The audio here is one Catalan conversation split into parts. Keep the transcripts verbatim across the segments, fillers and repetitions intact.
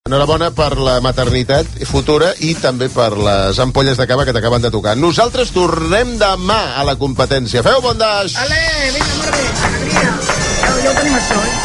Enhorabona per la maternitat futura i també per les ampolles de cava que t'acaben de tocar. Nosaltres tornem demà a la competència. Feu bon daix! Ale, vinga, Morri, alegria. Ja, ja ho tenim això, eh?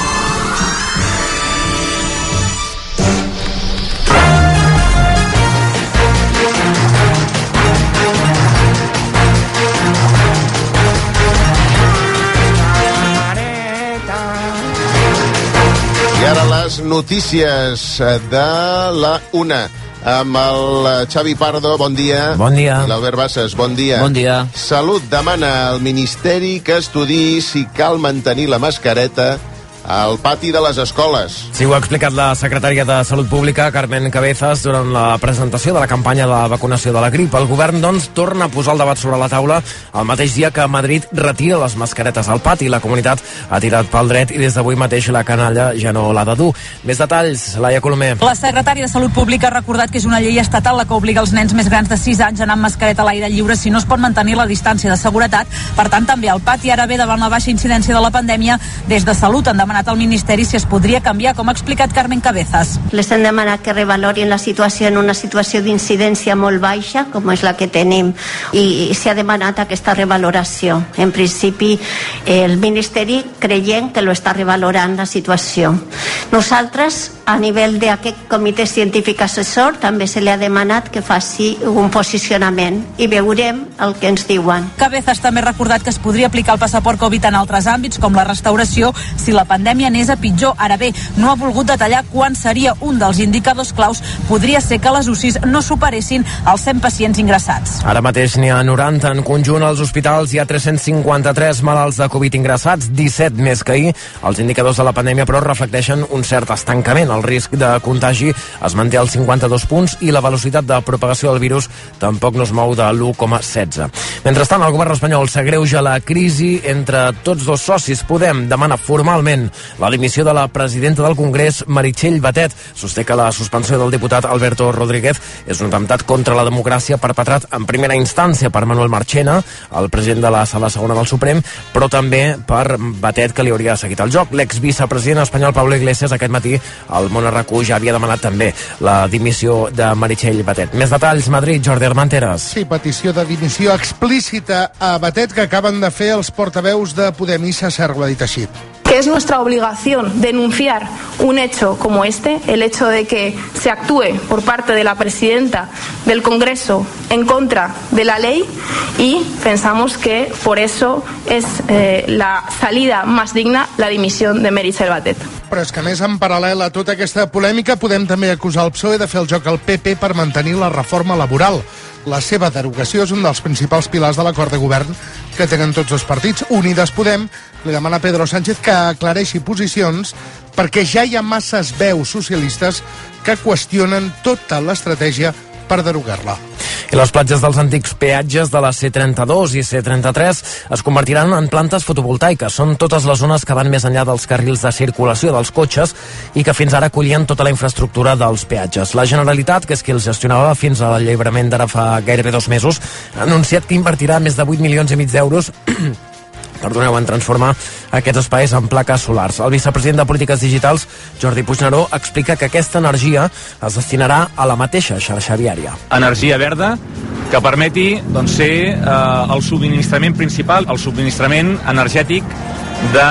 I ara les notícies de la una amb el Xavi Pardo, bon dia. Bon dia. I l'Albert Bassas, bon dia. Bon dia. Salut demana al Ministeri que estudiï si cal mantenir la mascareta al pati de les escoles. Sí, ho ha explicat la secretària de Salut Pública, Carmen Cabezas, durant la presentació de la campanya de vacunació de la grip. El govern, doncs, torna a posar el debat sobre la taula el mateix dia que Madrid retira les mascaretes al pati. La comunitat ha tirat pel dret i des d'avui mateix la canalla ja no l'ha de dur. Més detalls, Laia Colomer. La secretària de Salut Pública ha recordat que és una llei estatal la que obliga els nens més grans de sis anys a anar amb mascareta a l'aire lliure si no es pot mantenir la distància de seguretat. Per tant, també al pati. Ara bé, davant la baixa incidència de la pandèmia, des de Salut han demanat al Ministeri si es podria canviar, com ha explicat Carmen Cabezas. Les hem demanat que revalorin la situació en una situació d'incidència molt baixa, com és la que tenim, i s'ha demanat aquesta revaloració. En principi, el Ministeri creiem que lo està revalorant la situació. Nosaltres, a nivell d'aquest comitè científic assessor, també se li ha demanat que faci un posicionament i veurem el que ens diuen. Cabezas també ha recordat que es podria aplicar el passaport Covid en altres àmbits, com la restauració, si la pandèmia anés a pitjor. Ara bé, no ha volgut detallar quan seria un dels indicadors claus. Podria ser que les U C Is no superessin els cent pacients ingressats. Ara mateix n'hi ha noranta en conjunt als hospitals. Hi ha tres-cents cinquanta-tres malalts de Covid ingressats, disset més que ahir. Els indicadors de la pandèmia, però, reflecteixen un cert estancament. El risc de contagi es manté als cinquanta-dos punts i la velocitat de propagació del virus tampoc no es mou de l'u coma setze. Mentrestant, el govern espanyol s'agreuja la crisi entre tots dos socis. Podem demana formalment la dimissió de la presidenta del Congrés, Meritxell Batet. Sosté que la suspensió del diputat Alberto Rodríguez és un atemptat contra la democràcia perpetrat en primera instància per Manuel Marchena, el president de la Sala Segona del Suprem, però també per Batet, que li hauria seguit el joc. L'exvicepresident espanyol Pablo Iglesias aquest matí al Món RAC1 ja havia demanat també la dimissió de Meritxell Batet. Més detalls, Madrid, Jordi Armenteres. Sí, petició de dimissió explícita a Batet que acaben de fer els portaveus de Podem i César, ho ha dit així. Que es nuestra obligación denunciar un hecho como este, el hecho de que se actúe por parte de la presidenta del Congreso en contra de la ley, y pensamos que por eso es eh, la salida más digna la dimisión de Meritxell Batet. Però és que, més, en paral·lel a tota aquesta polèmica, podem també acusar el P S O E de fer el joc al P P per mantenir la reforma laboral. La seva derogació és un dels principals pilars de l'acord de govern que tenen tots els partits. Unides Podem li demana a Pedro Sánchez que aclareixi posicions perquè ja hi ha masses veus socialistes que qüestionen tota l'estratègia per derogar-la. I les platges dels antics peatges de la C trenta-dos i C trenta-tres es convertiran en plantes fotovoltaiques. Són totes les zones que van més enllà dels carrils de circulació dels cotxes i que fins ara acollien tota la infraestructura dels peatges. La Generalitat, que és qui els gestionava fins a l'alliberament d'ara fa gairebé dos mesos, ha anunciat que invertirà més de vuit milions i mig d'euros perdoneu, en transformar aquests espais en plaques solars. El vicepresident de Polítiques Digitals, Jordi Puigneró, explica que aquesta energia es destinarà a la mateixa xarxa viària. Energia verda que permeti doncs, ser eh, el subministrament principal, el subministrament energètic de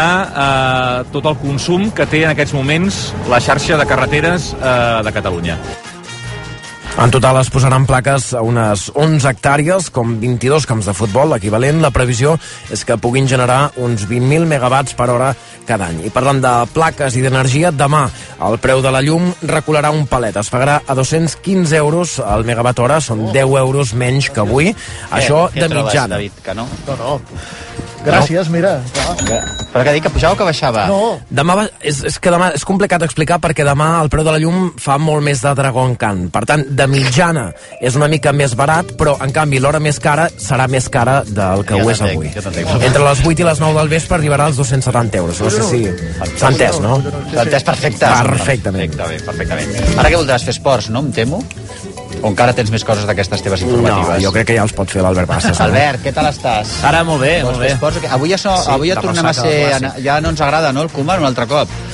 eh, tot el consum que té en aquests moments la xarxa de carreteres eh, de Catalunya. En total es posaran plaques a unes onze hectàrees, com vint-i-dos camps de futbol, l'equivalent. La previsió és que puguin generar uns vint mil megawatts per hora cada any. I parlant de plaques i d'energia, demà el preu de la llum recularà un palet. Es pagarà a dos-cents quinze euros al megawatt hora, són deu euros menys que avui. Això què, què de mitjana. David, que no? No, no. Gràcies, no. Mira. Clar. Però que dic que pujava o que baixava? No. Demà va, és, és que demà és complicat explicar perquè demà el preu de la llum fa molt més de Dragon Khan. Per tant, de mitjana és una mica més barat, però en canvi l'hora més cara serà més cara del que ja ho és avui. Entre les vuit i les nou del vespre arribarà als dos-cents setanta euros. No sé si s'ha entès, no? S'ha entès perfecte. Perfectament. Perfectament, perfectament. Ara que voldràs fer esports, no? Em temo. O encara tens més coses d'aquestes teves informatives? No, jo crec que ja els pot fer l'Albert Bassas. Albert, què tal estàs? Ara molt bé, molt bé. Esports? Avui ja, so, sí, avui ja tornem a ser... Ja no ens agrada, no, el Koeman un altre cop.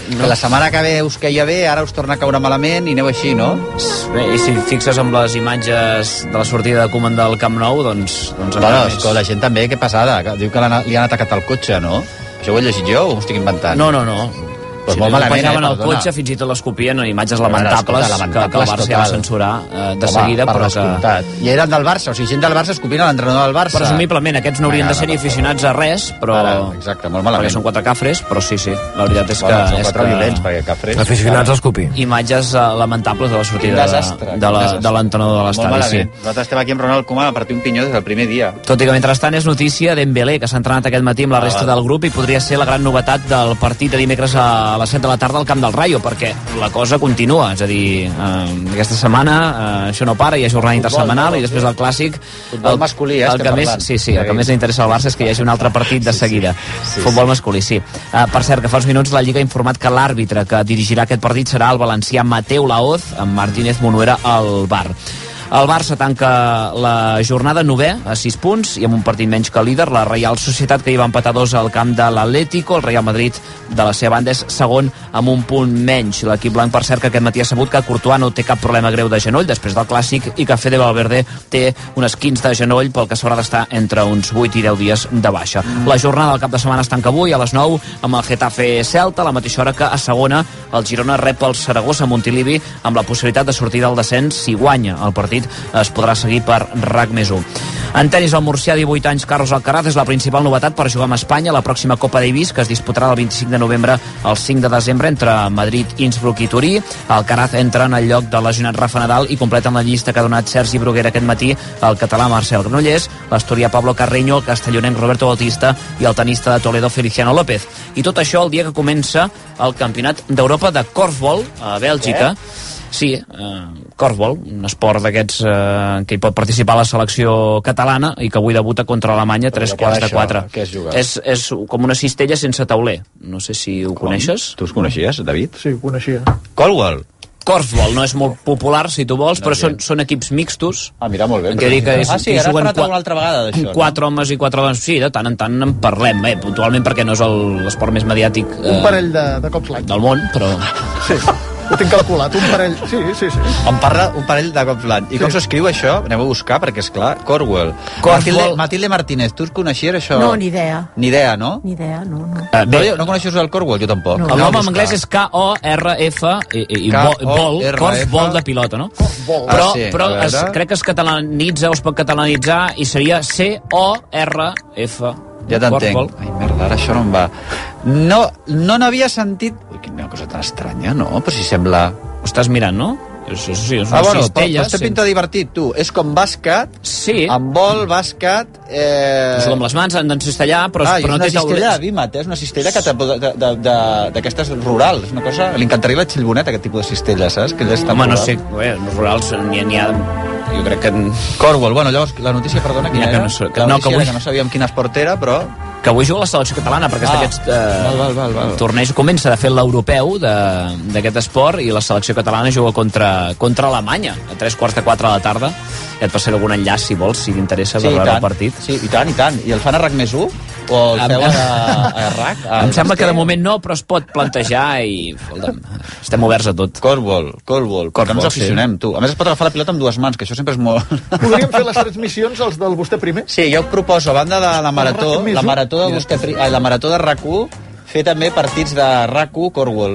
no. Que la setmana que ve us queia bé, ara us torna a caure malament i aneu així, no? Bé, i si fixes amb les imatges de la sortida de Koeman del Camp Nou, doncs... doncs bueno, és que la gent també, que passada, diu que li han atacat el cotxe, no? Això ho he llegit jo o ho estic inventant? No, no, no. Pues sí, molt malament, eh, el perdona. cotxe, fins i tot l'escopien en imatges lamentables, escolta, lamentables que, que el Barça ja va censurar eh, de Home, seguida, però que... I eren del Barça, o sigui, gent del Barça escopint a l'entrenador del Barça. Presumiblement, aquests no haurien de ser ni aficionats a res, però... Ara, exacte, molt malament. Perquè són quatre cafres, però sí, sí, la veritat és bueno, que... són és quatre que... violents, perquè cafres... Aficionats a escopir. Imatges uh, lamentables de la sortida desastre, de, de, la, de l'entrenador de l'estadi. Molt malament. Sí. Nosaltres estem aquí amb Ronald Koeman a partir un pinyó des del primer dia. Tot i que mentrestant és notícia Dembélé, que s'ha entrenat aquest matí amb la resta ah, del grup i podria ser la gran novetat del partit de dimecres a les set de la tarda al Camp del Rayo, perquè la cosa continua, és a dir, eh, aquesta setmana eh, això no para, hi ha jornada intersetmanal no, i després el clàssic... Futbol masculí, eh, el que més, sí, sí, el que més interessa al Barça és que hi hagi un altre partit de seguida. Sí, sí. Futbol masculí, sí. Uh, per cert, que fa uns minuts la Lliga ha informat que l'àrbitre que dirigirà aquest partit serà el valencià Mateu Laoz, amb Martínez Monuera al bar. El Barça tanca la jornada novè a sis punts i amb un partit menys que el líder, la Reial Societat, que hi va empatar dos al camp de l'Atlético. El Real Madrid, de la seva banda, és segon amb un punt menys. L'equip blanc, per cert, que aquest matí ha sabut que Courtois no té cap problema greu de genoll després del Clàssic i que Fede Valverde té un esquinç de genoll pel que s'haurà d'estar entre uns vuit i deu dies de baixa. La jornada del cap de setmana es tanca avui a les nou amb el Getafe Celta, a la mateixa hora que a segona el Girona rep el Saragossa Montilivi amb la possibilitat de sortir del descens si guanya el partit. Es podrà seguir per RAC més u. En tenis, el murcià, divuit anys, Carlos Alcaraz, és la principal novetat per jugar amb Espanya a la pròxima Copa Davis, que es disputarà del vint-i-cinc de novembre al cinc de desembre entre Madrid, Innsbruck i Turí. Alcaraz entra en el lloc del lesionat Rafa Nadal i completa en la llista que ha donat Sergi Bruguera aquest matí el català Marcel Granollers, l'asturià Pablo Carreño, el castellonenc Roberto Bautista i el tenista de Toledo Feliciano López. I tot això el dia que comença el Campionat d'Europa de Korfball a Bèlgica. Eh? Sí, eh, Korfball, un esport d'aquests eh, que hi pot participar la selecció catalana i que avui debuta contra Alemanya tres quarts de quatre. Què és jugar? És, és com una cistella sense tauler. No sé si ho com? Coneixes. Tu els coneixies, David? Sí, ho coneixia. Korfball. Korfball no és molt popular, si tu vols, no, però són, són equips mixtos. Ah, mira, molt bé. Que dir que és, ah, sí, que ara has parlat qua... una altra vegada d'això. Quatre no? homes i quatre dones. Sí, de tant en tant en parlem, eh, puntualment, perquè no és l'esport més mediàtic eh, un parell de, de cops l'any del món, però... Sí, ho tinc calculat, un parell... Sí, sí, sí. Em parla un parell de cops l'any. I sí. Com s'escriu això? Anem a buscar, perquè és clar, Korfball. Matilde, Matilde Martínez, tu coneixies això? No, ni idea. Ni idea, no? Ni idea, no, no. Uh, no, no coneixes el Korfball? Jo tampoc. No. El nom en anglès és K O R F i, i ball, Korfball de pilota, no? Korfball. Però, ah, sí. però es, crec que es catalanitza o es pot catalanitzar i seria C O R F. Ja t'entenc. Ai, merda, ara això no em va... No no n'havia sentit... Ui, quina cosa tan estranya, no? Però si sembla... Ho estàs mirant, no? És, és, sí, és una ah, bueno, cistella. Però té pinta divertit, tu. És com bàsquet, sí. Amb vol, bàsquet... Eh... És com les mans, han d'encistellar, però, ah, però no té taulers. Ah, és una cistella de Vímet, és una cistella d'aquestes rurals. És una cosa... Li encantaria la Xilbonet, aquest tipus de cistella, saps? Que ja home, no sé, bé, els rurals n'hi ha... N'hi ha... Jo crec que... Cornwall, bueno, llavors, la notícia, perdona, quina que era? No, so, que, la no, que avui... que no sabíem quin esport era, però... Que avui juga la selecció catalana, perquè ah, aquest eh, val, val, val, val. torneig comença de fer l'europeu d'aquest esport i la selecció catalana juga contra, contra Alemanya a tres quarts de quatre de la tarda. Ja et passaré algun enllaç, si vols, si t'interessa, sí, per veure tant. el partit. Sí, i tant, i tant. I el fan a RAC més u? O el feu a, a RAC? A em sembla que de moment no, però es pot plantejar i... Escolta'm, estem oberts a tot. Cornwall, Cornwall. Perquè ens aficionem, sí. Tu. A més, es pot agafar la pilota amb dues mans, que això sempre és molt... Podríem fer les transmissions, els del vostè primer? Sí, jo proposo, a banda de la marató, la marató de vostè primer, la marató de RAC u, fer també partits de RAC u Cornwall.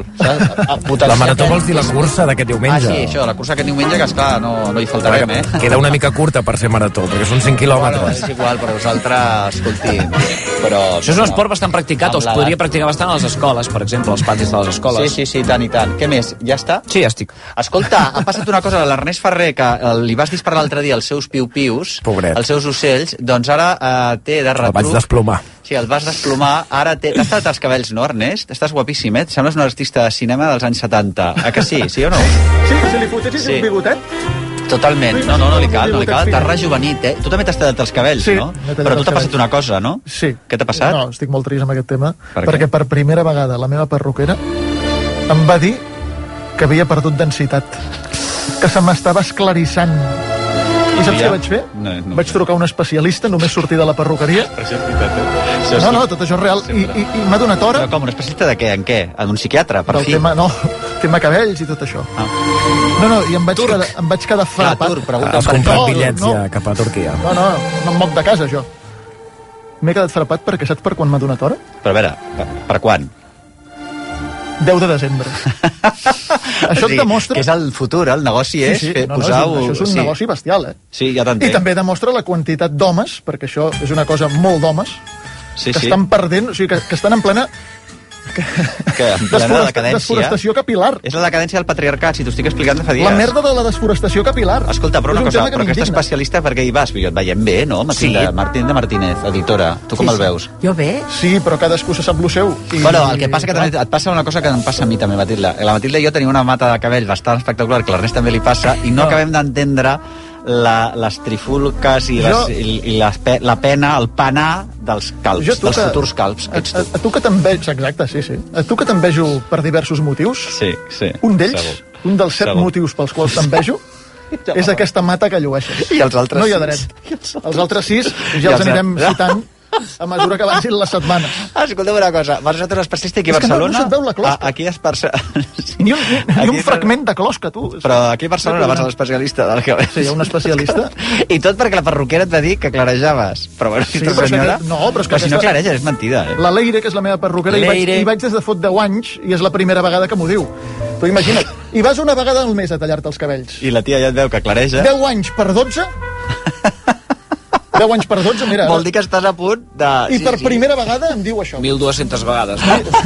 La marató vols dir la cursa d'aquest diumenge? Ah, sí, això, la cursa aquest diumenge, que esclar, no, no hi faltarem, eh? Queda una mica curta per ser marató, perquè són cinc quilòmetres. Bueno, és igual, però vosaltres, escolti, però... Això és un esport bastant practicat, o es podria practicar bastant a les escoles, per exemple, als patis de les escoles. Sí, sí, sí, tant i tant. Què més? Ja està? Sí, ja estic. Escolta, ha passat una cosa, l'Ernest Ferrer, que li vas disparar l'altre dia els seus piu-pius, Pobret. els seus ocells, doncs ara eh, té de retruc... El vaig desplomar. Sí, el vas desplomar, ara té... T'has tallat els cabells, no, Ernest? Estàs guapíssim, eh? Sembles un artista de cinema dels anys setanta. A que sí? Sí o no? Sí, si li fotessis sí. un bigotet... Totalment. No, no, no li cal, no li cal. T'has rejuvenit, eh? Tu també t'has tallat els cabells, sí, no? Però tu t'ha passat una cosa, no? Sí. Què t'ha passat? No, estic molt trist amb aquest tema, per perquè per primera vegada la meva perruquera em va dir que havia perdut densitat, que se m'estava esclarissant. I saps què vaig fer? No, no. Vaig trucar a un especialista, només sortir de la perruqueria. Però això és veritat, eh? Això és... No, no, tot això és real. I, i, i m'ha donat hora... Però com, un especialista de què? En què? En un psiquiatre, per del fi? tema, no, tema cabells i tot això. Ah. No, no, i em vaig quedar, em vaig quedar frapat. Tur, pregunta Has per comprat No, bitllets no. ja cap a Turquia. No, no, no em moc de casa, jo. M'he quedat frapat perquè saps per quan m'ha donat hora? Però a veure, per, per quan? deu de desembre. Això et demostra... Que és el futur, el negoci és sí, sí. fer, No, no, posar-ho... és un, això és un sí. negoci bestial, eh? Sí, ja I t'entenc. també demostra la quantitat d'homes, perquè això és una cosa molt d'homes, Sí, que sí. estan perdent, o sigui, que, que estan en plena Que en plena desforesta, decadència... desforestació capilar. És la decadència del patriarcat, si t'ho estic explicant de fa dies. La merda de la desforestació capilar. Escolta, però una És un cosa, tema que però aquesta m'indigna. especialista per què hi vas? Jo et veiem bé, no? Matilda, Sí. Martín de Martínez, editora. Tu com Sí, el sí. veus? Jo bé. Sí, però cadascú se sap lo seu. I... Bueno, el que passa que també et passa una cosa que em passa a mi també, Matilda. La Matilda i jo tenim una mata de cabell bastant espectacular, que a l'Ernest també li passa, i no No. acabem d'entendre la, les trifulques i, les, Jo- i, i les pe, la pena, el penar dels calbs, Jo, tu dels que- futurs calbs, que A, ets a, tu. a tu que te'n veig, exacte, sí, sí. A tu que te'n vejo per diversos motius, Sí, sí. un d'ells, Segur. un dels set Segur. motius pels quals te'n vejo, és aquesta mata que llueixes. I els altres No hi ha sis? dret. Els altres sis I ja els els anirem altres- citant a mesura que avancin les setmanes. Ah, escolta'm una cosa, vas a un especialista aquí a És que no- no Barcelona? se't veu la closca. Ah, aquí és Barcelona. Ni un, ni, ni Aquí un és- fragment de closca, tu. Però aquí a Barcelona vas a l'especialista del cabell. Sí, hi ha un especialista. I tot perquè la perruquera et va dir que clarejaves. Però bueno, Sí, aquesta però és que senyora... aquest- no, però és que si no aquesta- clareja, és mentida, eh? La Leire, que és la meva perruquera, hi vaig, Leire. hi vaig des de fot deu anys i és la primera vegada que m'ho diu. Tu imagina't, i vas una vegada al mes a tallar-te els cabells. I la tia ja et veu que clareja. deu anys per dotze? deu anys per dotze, mira. Vol dir que estàs a punt de... I per primera vegada em diu això. mil dues-centes vegades.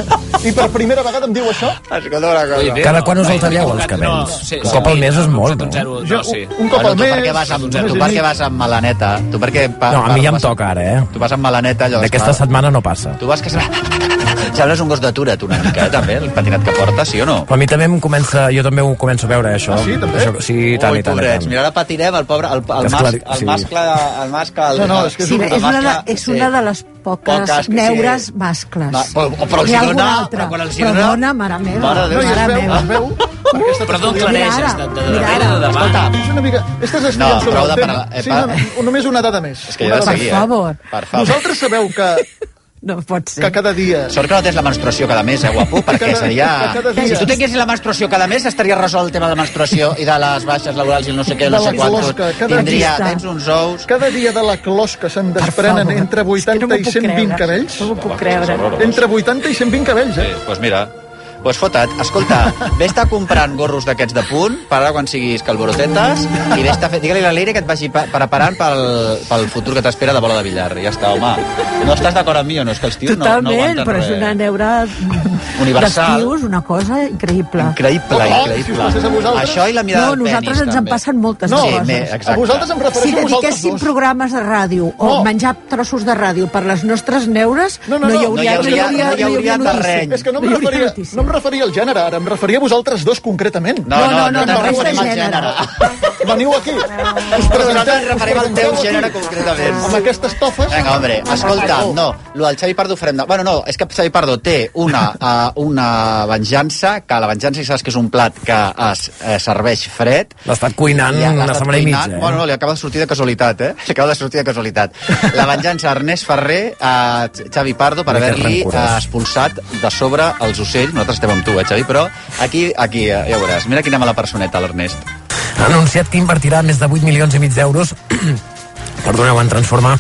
I per primera vegada em diu això? Escolta una cosa. Cada quan us el talleu, els cabells? Un cop al mes és molt, no? Zero, Jo, no, sí. un cop Bueno, al tu mes... per què vas amb, un tu mes i per què mig. vas amb melaneta? Tu per què... Pa, No, a mi ja em vas- toca ara, eh? Tu vas amb melaneta, allò... D'aquesta esclar. setmana no passa. Tu vas que... Sembles un gos d'atura't una mica, eh, també, el patinat que portes, sí o no? Però a mi també em comença, jo també ho començo a veure, això. Ah, sí, també? Això, sí, i tant, Ui, i tant, i pobrets, tant. mira, ara patinem el pobre, el, el, És mas, clar, el sí. mascle, el mascle... El, No, no, és que és Sí, un- és una, de, mascle, és una de les poques, Poques, sí. neures mascles. Va, però- però N'hi ha si alguna dona- altra. però quan els hi Però dona- dona, mare meva. Mare de No, i es mare veu, meva. es veu. perquè està Perdó, estudiant. clareges, Mira de, ara, de mira darrere, ara. de davant. És una mica... Estàs No, estudiant sobre prou el de tema. parlar- eh, Sí, pa- no, no, només una dada més. És que jo he de Una dada seguir, Per favor. eh? Per favor. Vosaltres sabeu que, No pot ser. que cada dia... Sort que no tens la menstruació cada mes, eh, guapo? Perquè Cada- seria... que cada dia- Si tu tinguessis la menstruació cada mes, estaria resolt el tema de menstruació i de les baixes laborals i el no sé què, De no la sé quantos. closca, cada Tindria, dia. tens uns ous... Cada dia de la closca se'n desprenen favor. entre És que no vuitanta m'ho i puc cent vint creure. cabells. No m'ho puc creure. Entre vuitanta i cent vint cabells, Sí, eh? doncs pues mira, pues fota't. Escolta, vés-te comprant gorros d'aquests de punt per ara quan siguis calborotetes i vés-te fer... Digue-li a la Leire que et vagi pa- preparant pel, pel futur que t'espera de bola de billar. Ja està, home. No estàs d'acord amb mi o no? És que els tios no, no Totalment, aguanten però res. és una neura Universal. d'estius, una cosa increïble. Increïble, Oh, increïble. si us passés a vosaltres. Això i la mirada No, del penis, nosaltres ens en també. passen moltes No, coses. me- exacte. A vosaltres em Si refereixo a vosaltres dediquéssim dos. programes de ràdio o No. menjar trossos de ràdio per les nostres neures, No, no, no, no, hi hauria, no hi hauria- no hi hauria notícia. terreny. És que no em, No hi hauria referia, notícia. no em referia al gènere, ara em referia a vosaltres dos concretament. No, no, no, no, no, no, no, res de no, gènere. Veniu aquí. Us Però nosaltres presenteu, ens referim us al teu presenteu gènere aquí, concretament. Amb aquestes tofes. Vinga, hombre, escolta, no, lo del Xavi Pardo ho farem de... Bueno, no, és que Xavi Pardo té una, uh, una venjança, que la venjança, ja saps que és un plat que es eh, serveix fred. L'ha estat cuinant Ja, l'ha una estat setmana i cuinant. mitja, eh? Bueno, no, li acaba de sortir de casualitat, eh? Li acaba de sortir de casualitat. La venjança Ernest Ferrer a Xavi Pardo per Mira que haver-li rancorós. eh, expulsat de sobre els ocells. Nosaltres estem amb tu, eh, Xavi? Però aquí, aquí, eh, ja ho veuràs. Mira quina mala personeta, l'Ernest. Ha anunciat que invertirà més de vuit milions i mig d'euros perdoneu, en transformar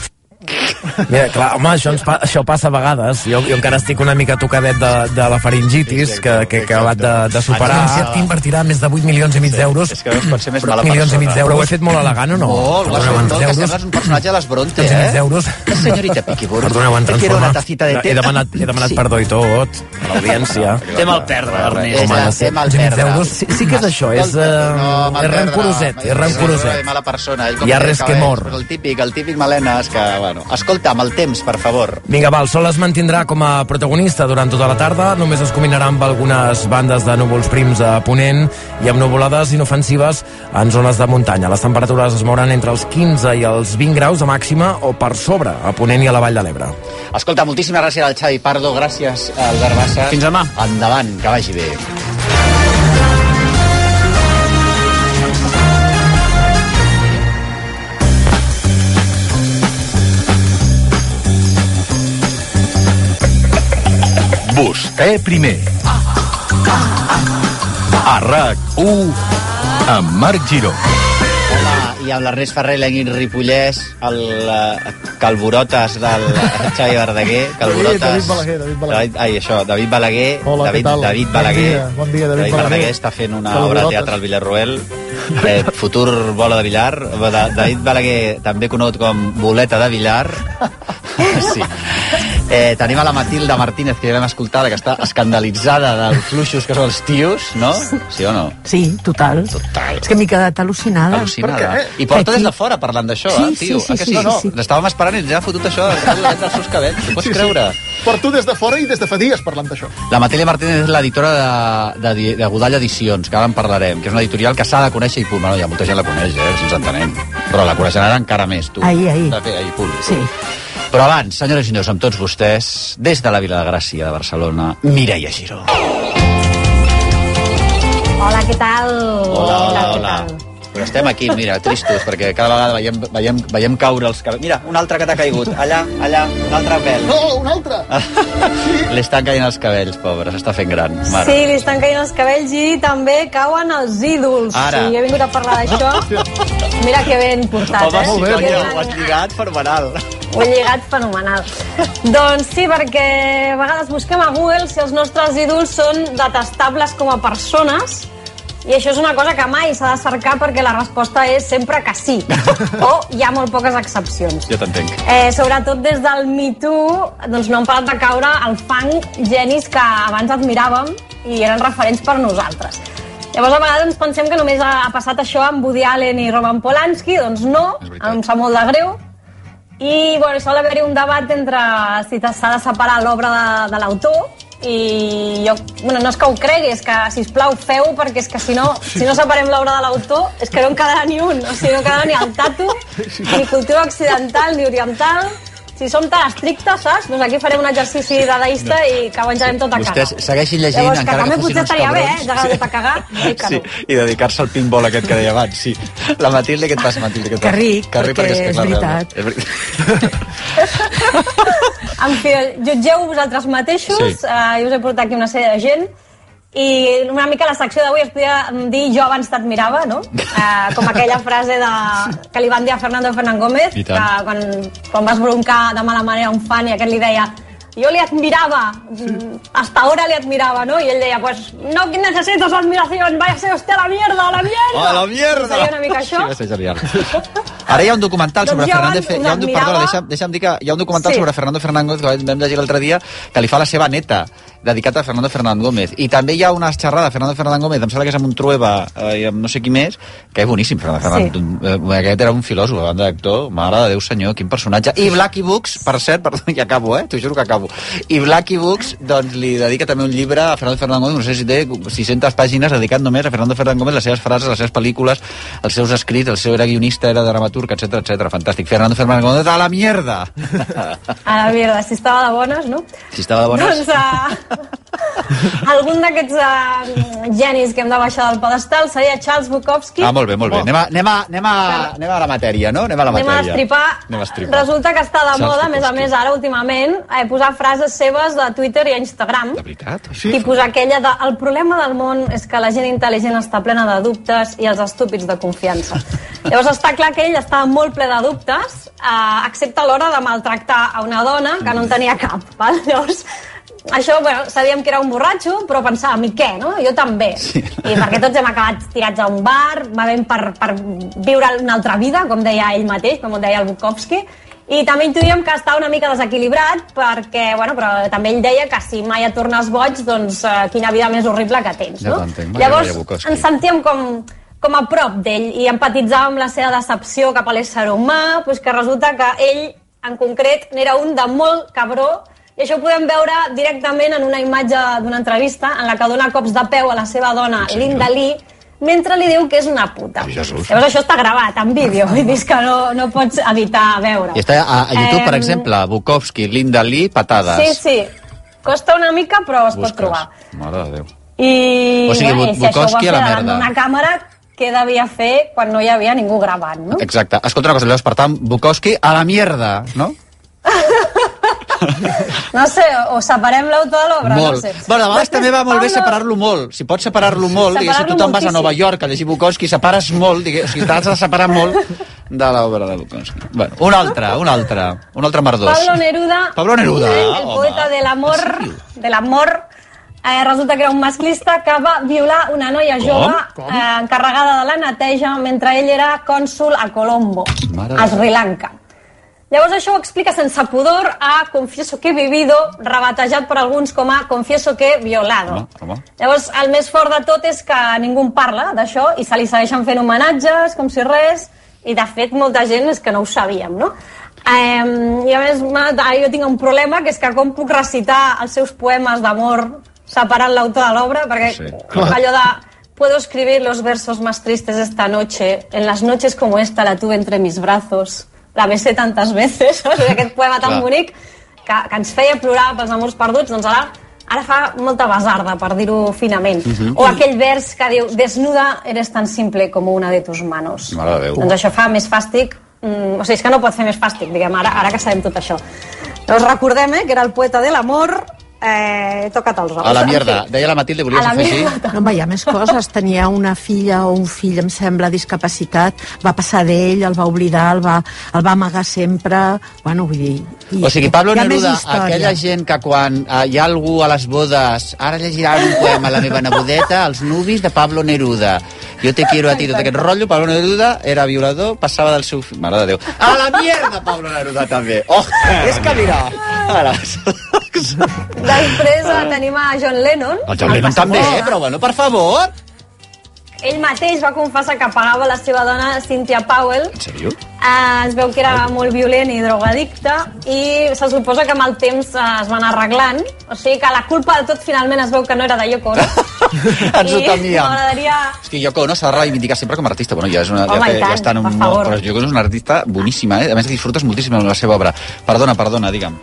Mira, clar, home, això, ens pa això passa a vegades. Jo, jo encara estic una mica tocadet de, de la faringitis que, que he acabat de, de superar. Ha anunciat que invertirà més de vuit milions i mig d'euros. És que no es pot ser més Però mala milions persona. i mig d'euros. Ho he fet molt elegant o no? Molt, ho has fet tot, que sembles un personatge de les Bronte, milions i mig eh? d'euros. Señorita Piquibur, Perdoneu, en te quiero transformar. una tacita de té. He demanat, he demanat Sí. perdó i tot, a l'audiència. Té mal perdre, Ernest. És la- té mal perdre. Sí, sí que és això, és, Escolta, eh, no, mal és perdre. rancoroset, és rancoroset. Mala persona. Ell com Hi ha té res que cabells, mor. però El típic, el típic melenes que, bueno... Escolta, amb el temps, per favor. Vinga, va, el sol es mantindrà com a protagonista durant tota la tarda, només es combinarà amb algunes bandes de núvols prims a Ponent i amb nuvolades inofensives en zones de muntanya. Les temperatures es mouran entre els quinze i els vint graus de màxima o per sobre a Ponent i a la Vall de l'Ebre. Escolta, moltíssimes gràcies al Xavi Pardo, gràcies al Garbassa. Fins demà. Endavant, que vagi bé. Cafè primer. A RAC u amb Marc Giró. Hola, i amb l'Ernest Ferrer, l'Enguin Ripollès, el uh, Calborotes del Xavi Verdaguer, Calborotes... David Balaguer, David Balaguer. David, ai, això, David Balaguer. Hola, David, què tal? David Balaguer. Bon dia, bon dia, David, David Balaguer. Verdaguer està fent una Calborotes. obra de teatre al Villarroel. Eh, futur bola de billar. David Balaguer, també conegut com Boleta de Billar. Sí. Eh, tenim a la Matilda Martínez, que ja vam escoltar, que està escandalitzada dels fluixos que són els tios, no? Sí o no? Sí, total. Total. És que m'he quedat al·lucinada. Al·lucinada. I porta Aquí. des de fora parlant d'això, Sí, eh, tio? sí, sí, Ah, que sí, no? sí, sí. L'estàvem esperant i ens ha fotut això dels seus cabells. T'ho pots Sí, sí. creure? Porto des de fora i des de fa dies parlant d'això. La Matilda Martínez és l'editora de, de, de Godall Edicions, que ara en parlarem, que és una editorial que s'ha de conèixer i punt. Bueno, ja molta gent la coneix, eh, si ens entenem. Però la coneixen ara encara més, tu. Ahir, ahir. De fer, ahir, punt. Sí. Però abans, senyores i senyors, amb tots vostès, des de la Vila de Gràcia de Barcelona, Mireia Giró. Hola, què tal? Hola, hola, què hola. tal? Però estem aquí, mira, tristos, perquè cada vegada veiem, veiem, veiem caure els cabells. Mira, un altre que t'ha caigut. Allà, allà, un altre pèl. No, un altre! Li estan caient els cabells, pobre, s'està fent gran. Mare. Sí, li estan caient els cabells i també cauen els ídols. Ara. Sí, he vingut a parlar d'això. Mira que ben portat, Home, eh? sí, Que conya, ben- ho has lligat fenomenal. Ho he lligat fenomenal. Doncs sí, perquè a vegades busquem a Google si els nostres ídols són detestables com a persones, i això és una cosa que mai s'ha de cercar perquè la resposta és sempre que sí. O hi ha molt poques excepcions. Jo t'entenc. Eh, sobretot des del Me Too, doncs no han parat de caure el fang genis que abans admiràvem i eren referents per nosaltres. Llavors, a vegades ens pensem que només ha passat això amb Woody Allen i Roman Polanski, doncs no, em sap molt de greu. I bueno, sol haver-hi un debat entre si s'ha de separar l'obra de, de l'autor, i jo, bueno, no és que ho cregui, és que, sisplau, feu, perquè és que si no, si no separem l'obra de l'autor, és que no en quedarà ni un, o sigui, no en quedarà ni el tatu, ni cultura occidental, ni oriental. Si som tan estrictes, saps? Doncs aquí farem un exercici dadaista i que ho engeguem tot a cagar. Vostès segueixin llegint, Llavors, que encara que també fossin potser uns estaria bé, eh? cabrons. Ja que tot a cagar, dic que Sí, no. i dedicar-se al pinball aquest que deia abans, sí. La Matilde, què et passa, Matilde? Què et Que passa? ric, perquè és clar, veritat. realment, és veritat. En fi, jutgeu vosaltres mateixos. Sí. Uh, jo us he portat aquí una sèrie de gent. I una mica la secció d'avui es podia dir jo abans t'admirava, no? Uh, com aquella frase de, que li van dir a Fernando Fernán Gómez, I que tant. quan, quan vas broncar de mala manera un fan i aquest li deia jo li admirava, hasta ahora li admirava, no? I ell deia, pues no necesito su admiración, váyase usted a la mierda, a la mierda! A la mierda! I seria una mica això. Sí, va ser genial. Ara hi ha un documental sobre Doncs jo Fernando... abans Fe... us Hi ha un... admirava- Perdona, deixa'm, deixa'm dir que hi ha un documental Sí. sobre Fernando Fernández que vam llegir l'altre dia, que li fa la seva neta, dedicat a Fernando Fernández Gómez. I també hi ha una xerrada de Fernando Fernández Gómez, em sembla que és amb un Trueba eh, i amb no sé qui més, que és boníssim, Fernando Fernández. Sí. Aquest era un filòsof, a banda d'actor, mare de Déu senyor, quin personatge. I Blacky Books, per cert, perdó, ja acabo, eh? T'ho juro que acabo. I Blacky Books, doncs, li dedica també un llibre a Fernando Fernández Gómez, no sé si té sis-centes pàgines dedicat només a Fernando Fernández Gómez, les seves frases, les seves pel·lícules, els seus escrits, el seu era guionista, era dramaturg, etcètera, etcètera. Fantàstic. Fernando Fernández Gómez, a la mierda! A la mierda, si estava de bones, no? Si estava de bones... Doncs uh, algun d'aquests uh, genis que hem de baixar del pedestal seria Charles Bukowski. Ah, molt bé, molt bé. Anem a, anem a, anem a, anem a la matèria, no? Anem a la Anem a matèria. destripar. Anem a destripar. Resulta que està de Charles moda, a més a Bukowski. més, ara últimament, eh, posar frases seves de Twitter i Instagram. De veritat? Sí. Tipus aquella de el problema del món és que la gent intel·ligent està plena de dubtes i els estúpids de confiança. Llavors està clar que ell estava molt ple de dubtes, eh, excepte a l'hora de maltractar a una dona que no en tenia cap. Val? Llavors, això, bueno, sabíem que era un borratxo, però pensàvem, i què, no? Jo també. Sí. I perquè tots hem acabat tirats a un bar, bevent per, per viure una altra vida, com deia ell mateix, com deia el Bukowski, i també intuïem que està una mica desequilibrat perquè, bueno, però també ell deia que si mai et tornes boig, doncs uh, quina vida més horrible que tens, no? Ja t'entenc, vaya, Llavors vaya Bukowski. ens sentíem com, com a prop d'ell i empatitzàvem la seva decepció cap a l'ésser humà, doncs que resulta que ell, en concret, n'era un de molt cabró, i això ho podem veure directament en una imatge d'una entrevista en la que dona cops de peu a la seva dona, Linda Lee, mentre li diu que és una puta. Jesús. Llavors això està gravat en vídeo, vull dir que no, no pots evitar veure. I està a, a YouTube, per Em, exemple, Bukowski, Linda Lee, patades. Sí, sí. Costa una mica, però es pot trobar. Mare de Déu. I, O sigui, bueno, i si això ho va Bukowski fer a la davant merda. d'una càmera, què devia fer quan no hi havia ningú gravant, no? Exacte. Escolta una cosa, llavors, per tant, Bukowski a la mierda, no? No sé, o separem l'autor de l'obra, Molt. no sé. Bueno, a vegades també va molt bé Pablo- separar-lo molt. Si pots separar-lo molt, digues, si Separar-lo tu te'n vas a moltíssim. Nova York a llegir Bukowski, separes molt, digues, o sigui, t'has de separar molt de l'obra de Bukowski. Bueno, un altre, un altre, un altre merdós. Pablo Neruda, Pablo Neruda, el home. poeta del amor, de l'amor, eh, resulta que era un masclista que va violar una noia Com? jove Com? eh, encarregada de la neteja mentre ell era cònsul a Colombo, Mare a de- Sri Lanka. Llavors això ho explica sense pudor a Confieso que he vivido, rebatejat per alguns com a Confieso que he violado. Home. Llavors, el més fort de tot és que ningú en parla d'això i se li segueixen fent homenatges, com si res, i de fet molta gent és que no ho sabíem, no? Eh, I a més, ma- ah, jo tinc un problema, que és que com puc recitar els seus poemes d'amor separant l'autor de l'obra, perquè Sí, allò de puedo escribir los versos más tristes esta noche, en las noches como esta la tuve entre mis brazos, la besé tantas veces, saps? Aquest poema tan Clar. bonic que, que ens feia plorar pels amors perduts, doncs ara ara fa molta basarda, per dir-ho finament. Mhm. O aquell vers que diu desnuda eres tan simple como una de tus manos. Mare de Déu. Doncs això fa més fàstic, mm, o sigui, és que no pot fer més fàstic, diguem, ara, ara que sabem tot això. Llavors recordem, eh, que era el poeta de l'amor, eh, he tocat els ous. A la En mierda. fi. Deia la Matilde, volies A la afegir? mierda. No, home, hi ha més coses. Tenia una filla o un fill, em sembla, discapacitat. Va passar d'ell, el va oblidar, el va, el va amagar sempre. Bueno, vull dir... I, O sigui, Pablo hi ha més Neruda, història. aquella gent que quan eh, hi ha algú a les bodes, ara llegirà un poema a la meva nebodeta, els nuvis de Pablo Neruda. Jo te quiero a ti, tot aquest rotllo. Pablo Neruda era violador, passava del seu fill. Mare de Déu. A la mierda, Pablo Neruda, també. Oh, és que mira... Ara, Després eh, tenim a John Lennon. el John Lennon també, eh? Però bueno, per favor. Ell mateix va confessar que pagava la seva dona, Cynthia Powell. En sèrio? Eh, es veu que era molt violent i drogadicte i se suposa que amb el temps eh, es van arreglant. O sigui que la culpa de tot finalment es veu que no era de Yoko Ono. Ens ho I temíem. m'agradaria... És que Yoko Ono s'ha de reivindicar sempre com a artista. Bueno, ja, és una, Home, ja, i té, tant, ja està en un per molt... favor. Però Yoko Ono és una artista boníssima, eh? A més, disfrutes moltíssim amb la seva obra. Perdona, perdona, digue'm.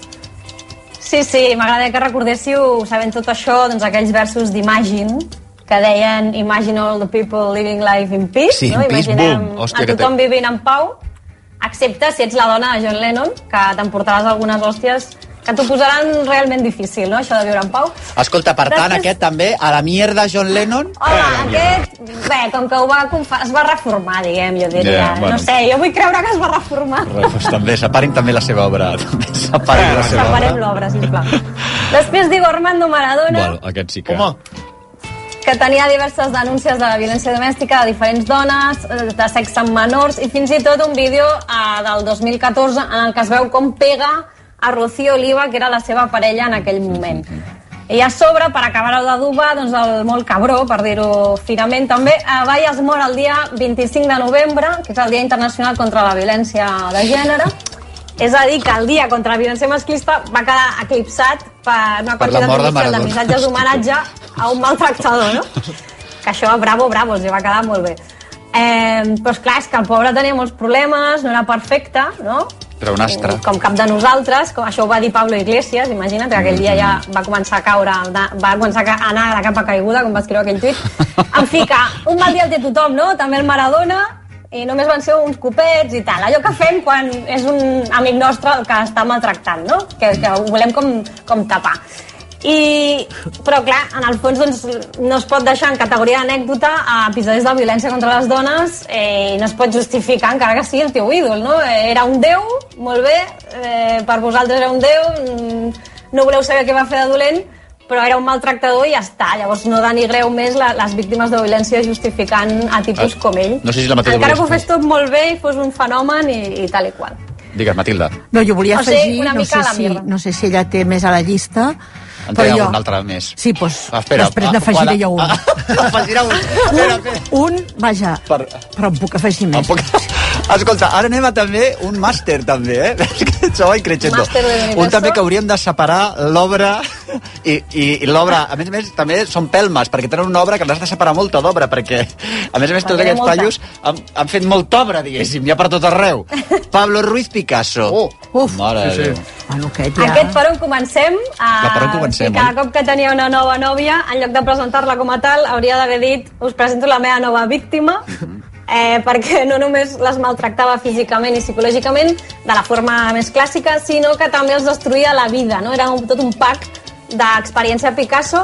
Sí, sí, m'agradaria que recordéssiu, sabent tot això, doncs aquells versos d'Imagine, que deien Imagine all the people living life in peace, Sí, no? in peace, Imaginem boom. Hòstia, a que tothom té- vivint en pau, excepte si ets la dona de John Lennon, que t'emportaràs algunes hòsties que t'ho posaran realment difícil, no?, això de viure en pau. Escolta, per tant, Després- aquest també, a la mierda John Lennon... Home, aquest, bé, com que ho va confa- es va reformar, diguem, jo diria. Ja, bueno. No sé, jo vull creure que es va reformar. Res, doncs també, separin també la seva obra. També separin la seva Separem obra. l'obra, sisplau. Després diu Armando Maradona, Bueno, aquest sí que... Home, que tenia diverses denúncies de violència domèstica de diferents dones, eh, de sexe amb menors, i fins i tot un vídeo eh, del dos mil catorze en el que es veu com pega a Rocío Oliva, que era la seva parella en aquell moment. I a sobre, per acabar-ho d'adobar, doncs el molt cabró, per dir-ho finament també, eh, va i es mor el dia vint-i-cinc de novembre, que és el Dia Internacional contra la Violència de Gènere. És a dir, que el dia contra la violència masclista va quedar eclipsat per una Per la quantitat mort de inicial de Maradona. missatges d'homenatge a un maltractador, no? Que això, bravo, bravo, els hi va quedar molt bé. Eh, però, esclar, és que el pobre tenia molts problemes, no era perfecte, no? Però un astre. Com cap de nosaltres, com això ho va dir Pablo Iglesias, imagina't, que aquell dia ja va començar a caure, va començar a anar de capa caiguda, com va escriure aquell tuit. En fi, que un mal dia el té tothom, no? També el Maradona, i només van ser uns copets i tal. Allò que fem quan és un amic nostre el que està maltractant, no? Que, que ho volem com, com tapar. I, però clar, en el fons doncs, no es pot deixar en categoria d'anècdota a episodis de violència contra les dones eh, i no es pot justificar encara que sigui el teu ídol, no? Eh, era un déu, molt bé, eh, per vosaltres era un déu, mm, no voleu saber què va fer de dolent, però era un maltractador i ja està. Llavors no denigreu més la, les víctimes de violència justificant a tipus Ah, com ell. no sé si la Matilde encara que ho volia fes tot molt bé i fos un fenomen i, i tal i qual. Digues, Matilda. No, jo volia O sigui, afegir, una no mica sé, la si, mierda. no sé si ella té més a la llista, En però té jo... algun altre més. Sí, doncs, Ah, espera, després ah, n'afegiré guarda. jo un. Ah, afegirà un. Espera, espera. Un, vaja, Per... però en puc afegir més. Puc... Escolta, ara anem a també un màster, també, eh? Això va increixendo. Màster de l'universo. Un també que hauríem de separar l'obra i, i, i l'obra, a més a més, també són pelmes, perquè tenen una obra que l'has de separar molta d'obra, perquè, a més a més, tots Perquè aquests molta. pallos han, han fet molta obra, diguéssim, ja per tot arreu. Pablo Ruiz Picasso. Oh, uf, Mare sí, de sí. Déu. Bueno, aquest ja... Aquest per on comencem? Va, per on comencem, si cada oi? cop que tenia una nova nòvia, en lloc de presentar-la com a tal, hauria d'haver dit us presento la meva nova víctima. eh, perquè no només les maltractava físicament i psicològicament de la forma més clàssica, sinó que també els destruïa la vida, no? Era un, tot un pack d'experiència Picasso.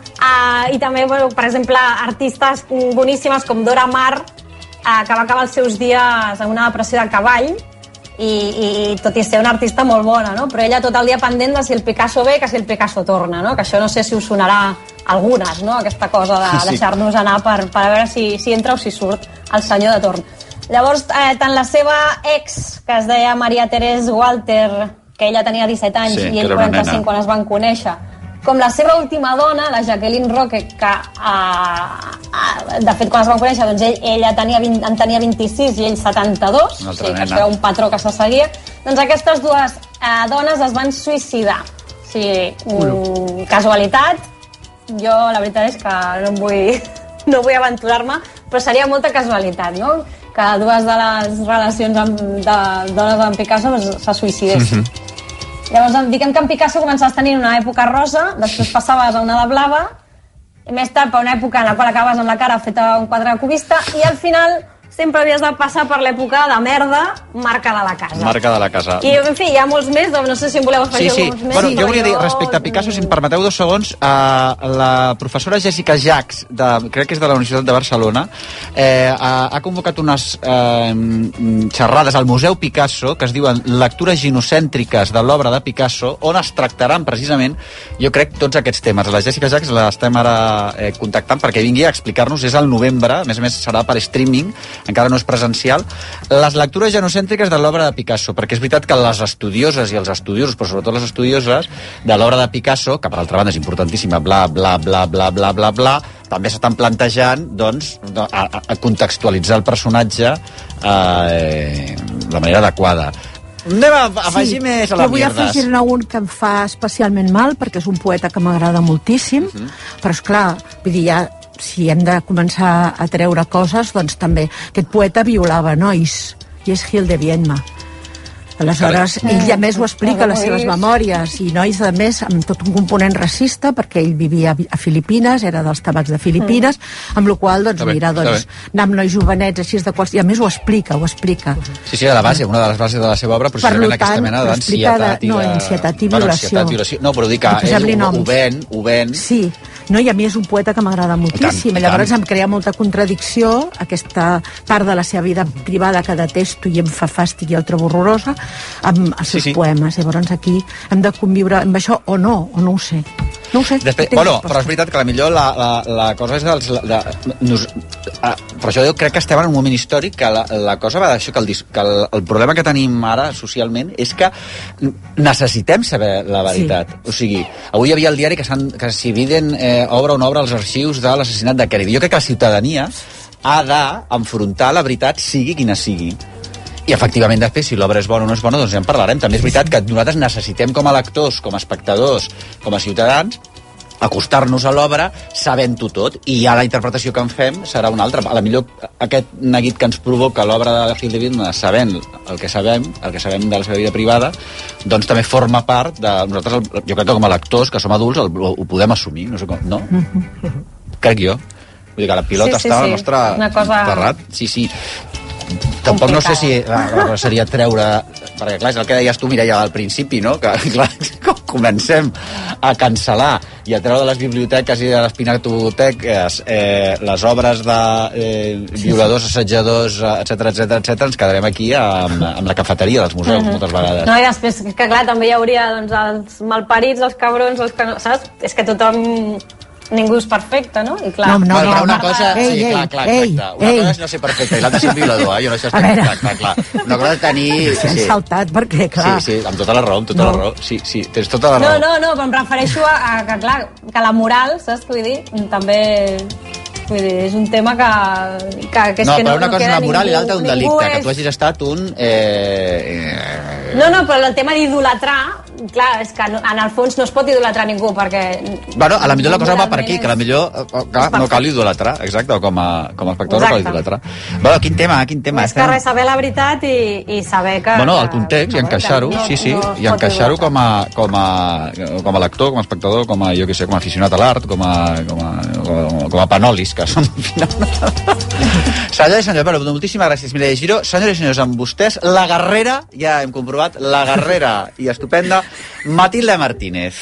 Uh, i també, bueno, per exemple, artistes boníssimes com Dora Maar, uh, que va acabar els seus dies en una depressió de cavall, i, i tot i ser una artista molt bona, no? Però ella tot el dia pendent de si el Picasso ve, que si el Picasso torna, no? Que això no sé si us sonarà a algunes, no? Aquesta cosa de sí. deixar-nos anar per, per veure si, si entra o si surt el senyor de torn. Llavors, eh, tant la seva ex, que es deia Maria Teresa Walter, que ella tenia disset anys sí, i ell quaranta-cinc quan es van conèixer, com la seva última dona, la Jacqueline Roque, que uh, uh, de fet quan es van conèixer doncs ell, ella tenia vint, en tenia vint-i-sis i ell setanta-dos, o sigui que això era un patró que se seguia, doncs aquestes dues uh, dones es van suïcidar. O sigui, um, casualitat, jo la veritat és que no em vull, no vull aventurar-me, però seria molta casualitat, no?, que dues de les relacions amb, de dones amb Picasso pues, se suïcidessin. Mm-hmm. Llavors, diguem que en Picasso començaves tenint una època rosa, després passaves a una de blava, i més tard per una època en la qual acabes amb la cara feta un quadre cubista, i al final sempre havies de passar per l'època de merda, marca de la casa. Marca de la casa. I, en fi, hi ha molts més, no sé si em voleu afegir sí, sí. molts més. Bueno, jo volia dir, respecte a Picasso, si em permeteu dos segons, eh, la professora Jessica Jacks, de, crec que és de la Universitat de Barcelona, eh, ha, ha convocat unes eh, xerrades al Museu Picasso, que es diuen Lectures ginocèntriques de l'obra de Picasso, on es tractaran precisament, jo crec, tots aquests temes. La Jessica Jacks l'estem ara eh, contactant perquè vingui a explicar-nos, és al novembre, a més a més serà per streaming, encara no és presencial, les lectures genocèntriques de l'obra de Picasso, perquè és veritat que les estudioses i els estudiosos, però sobretot les estudioses de l'obra de Picasso, que per altra banda és importantíssima, bla, bla, bla, bla, bla, bla, bla, també s'estan plantejant, doncs, a, a contextualitzar el personatge eh, de manera adequada. Anem a afegir sí, més a la mierdes. Jo vull afegir-ne un que em fa especialment mal, perquè és un poeta que m'agrada moltíssim, uh-huh. però, esclar, vull dir, ja si hem de començar a treure coses, doncs també. Aquest poeta violava nois, i és Gil de Viedma. Aleshores, ell ja més ho explica a les seves memòries, i nois, a més, amb tot un component racista, perquè ell vivia a Filipines, era dels tabacs de Filipines, amb la qual cosa, doncs, mira, doncs, anar amb nois jovenets, així de quals... I a més ho explica, ho explica. Sí, sí, a la base, una de les bases de la seva obra, precisament aquesta mena d'ansietat i de... No, ansietat i violació. No, però dic que ell ho ven, ho ven... Sí, no, i a mi és un poeta que m'agrada moltíssim. I llavors em crea molta contradicció aquesta part de la seva vida privada que detesto i em fa fàstic i el trobo horrorosa, amb els seus sí, sí. poemes. Llavors aquí hem de conviure amb això o no, o no ho sé. No ho sé. Després, bueno, però és veritat que la millor la, la, la cosa és dels... De, nos, ah, per això jo crec que estem en un moment històric que la, la cosa va d'això, que, el, que el, el problema que tenim ara socialment és que necessitem saber la veritat. Sí. O sigui, avui hi havia el diari que, que si Biden eh, obre o no obre els arxius de l'assassinat de Kennedy. Jo crec que la ciutadania ha d'enfrontar la veritat sigui quina sigui. I efectivament després, si l'obra és bona o no és bona, doncs ja en parlarem. També és veritat que nosaltres necessitem com a lectors, com a espectadors, com a ciutadans, acostar-nos a l'obra sabent-ho tot, i ja la interpretació que en fem serà una altra. A la millor aquest neguit que ens provoca l'obra de Gil de Viedma, sabent el que sabem, el que sabem de la seva vida privada, doncs també forma part de nosaltres, jo crec que com a lectors, que som adults, el, ho podem assumir, no sé com, no? Crec jo. Vull dir que la pilota sí, sí, està sí. al nostre una cosa... terrat. Sí, sí. Tampoc no sé si la, la seria treure... Perquè, clar, és el que deies tu, Mireia, al principi, no? Que, clar, com comencem a cancel·lar i a treure de les biblioteques i de les pinacoteques eh, les obres de eh, violadors, assetjadors, etcètera, etcètera, etcètera, ens quedarem aquí amb, amb la cafeteria dels museus, uh-huh. moltes vegades. No, i després, que clar, també hi hauria doncs, els malparits, els cabrons, els que no... Saps? És que tothom... Ningú és perfecte, no? I clar... No, no, bueno, no, una no, cosa... ei, sí, ei, clar, clar, ei, exacte. Una ei. cosa és no ser perfecte i l'altra ser violador, eh? Jo no això estic... Clar, clar, clar. Una cosa és tenir... Sí, sí. saltat, perquè, clar... Sí, sí, amb tota la raó, amb tota no. la raó. Sí, sí, tens tota la raó. No, no, no, però em refereixo a, a que, clar, que la moral, saps què vull dir? També... Vull dir, és un tema que... que, que és no, que però no, una cosa és la moral ningú, i l'altra un delicte, és... que tu hagis estat un... Eh, eh... No, no, però el tema d'idolatrar clar, és que en el fons no es pot idolatrar ningú, perquè... Bueno, a la millor la cosa va per aquí, que a la millor clar, no cal idolatrar, exacte, com a, com a espectador no cal idolatrar. Bueno, quin tema, quin tema. Més que res saber la veritat i, i saber que... Bueno, el context, i encaixar-ho, sí, sí, i encaixar-ho com a, com a, com a lector, com a espectador, com a, jo què sé, com a aficionat a l'art, com a, com a, com a panolis, que són al final... Senyors i senyors, bueno, moltíssimes gràcies, Mireia Giró. Senyors i senyors, amb vostès, la guerrera, ja hem comprovat, la guerrera i estupenda, Matilde Martínez.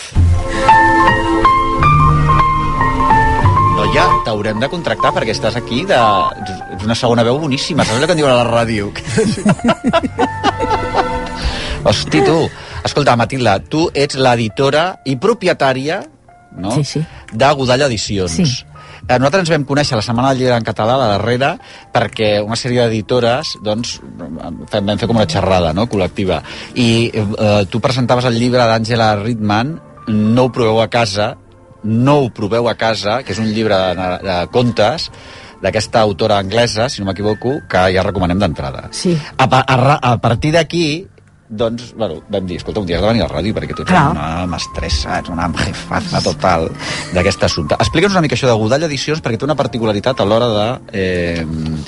Noia, t'haurem de contractar perquè estàs aquí de... Ets una segona veu boníssima, saps el que en diuen a la ràdio? Hosti, tu. Escolta, Matilde, tu ets l'editora i propietària, no? Sí, sí. de Godall Edicions. Sí. Nosaltres ens vam conèixer la Setmana del Llibre en català, la darrera, perquè una sèrie d'editores doncs, vam fer com una xerrada, no?, col·lectiva. I eh, tu presentaves el llibre d'Àngela Ritman, No ho proveu a casa, No ho proveu a casa, que és un llibre de, de contes d'aquesta autora anglesa, si no m'equivoco, que ja recomanem d'entrada. Sí. A, a, a partir d'aquí, doncs, bueno, vam dir, escolta, un dia has de venir a la ràdio perquè tu ets Clar. una mestressa, ets una jefaza total d'aquest assumpte. Explica'ns una mica això de Godall Edicions, perquè té una particularitat a l'hora de eh,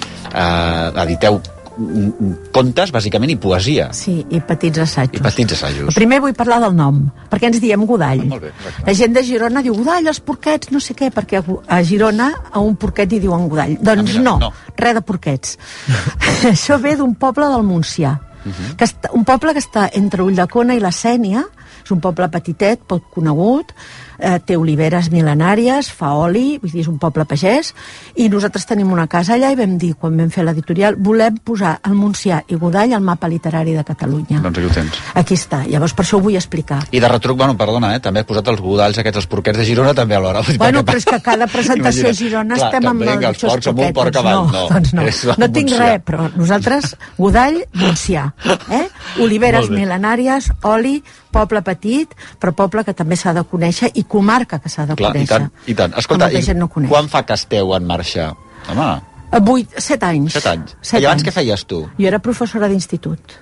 eh, editeu contes, bàsicament, i poesia. Sí, i petits assajos. I petits assajos. Primer vull parlar del nom, perquè ens diem Godall. Ah, molt bé, exacte. La gent de Girona diu Godall, els porquets, no sé què, perquè a Girona a un porquet hi diuen Godall. Doncs ah, mira, no, no, res de porquets. Això ve d'un poble del Montsià. Uh-huh. Que està, un poble que està entre Ulldecona i la Sénia, és un poble petitet, poc conegut, eh, té oliveres mil·lenàries, fa oli, vull dir, és un poble pagès, i nosaltres tenim una casa allà i vam dir, quan vam fer l'editorial, volem posar el Montsià i Godall al mapa literari de Catalunya. Doncs aquí ho tens. Aquí està, llavors per això ho vull explicar. I de retruc, bueno, perdona, eh, també he posat els Godalls aquests, els porquets de Girona, també alhora. Bueno, però és que cada presentació a Girona Clar, estem amb els, els porcs amb un porc avall. No, doncs no, no, no tinc res, però nosaltres, Godall, Montsià, eh? Oliveres mil·lenàries, oli, poble petit, però poble que també s'ha de conèixer i comarca que s'ha de Clar, conèixer. I tant, i tant. Escolta, i no quan fa que esteu en marxa? Home... Vuit, set anys. Set anys. Set I abans anys. què feies tu? Jo era professora d'institut.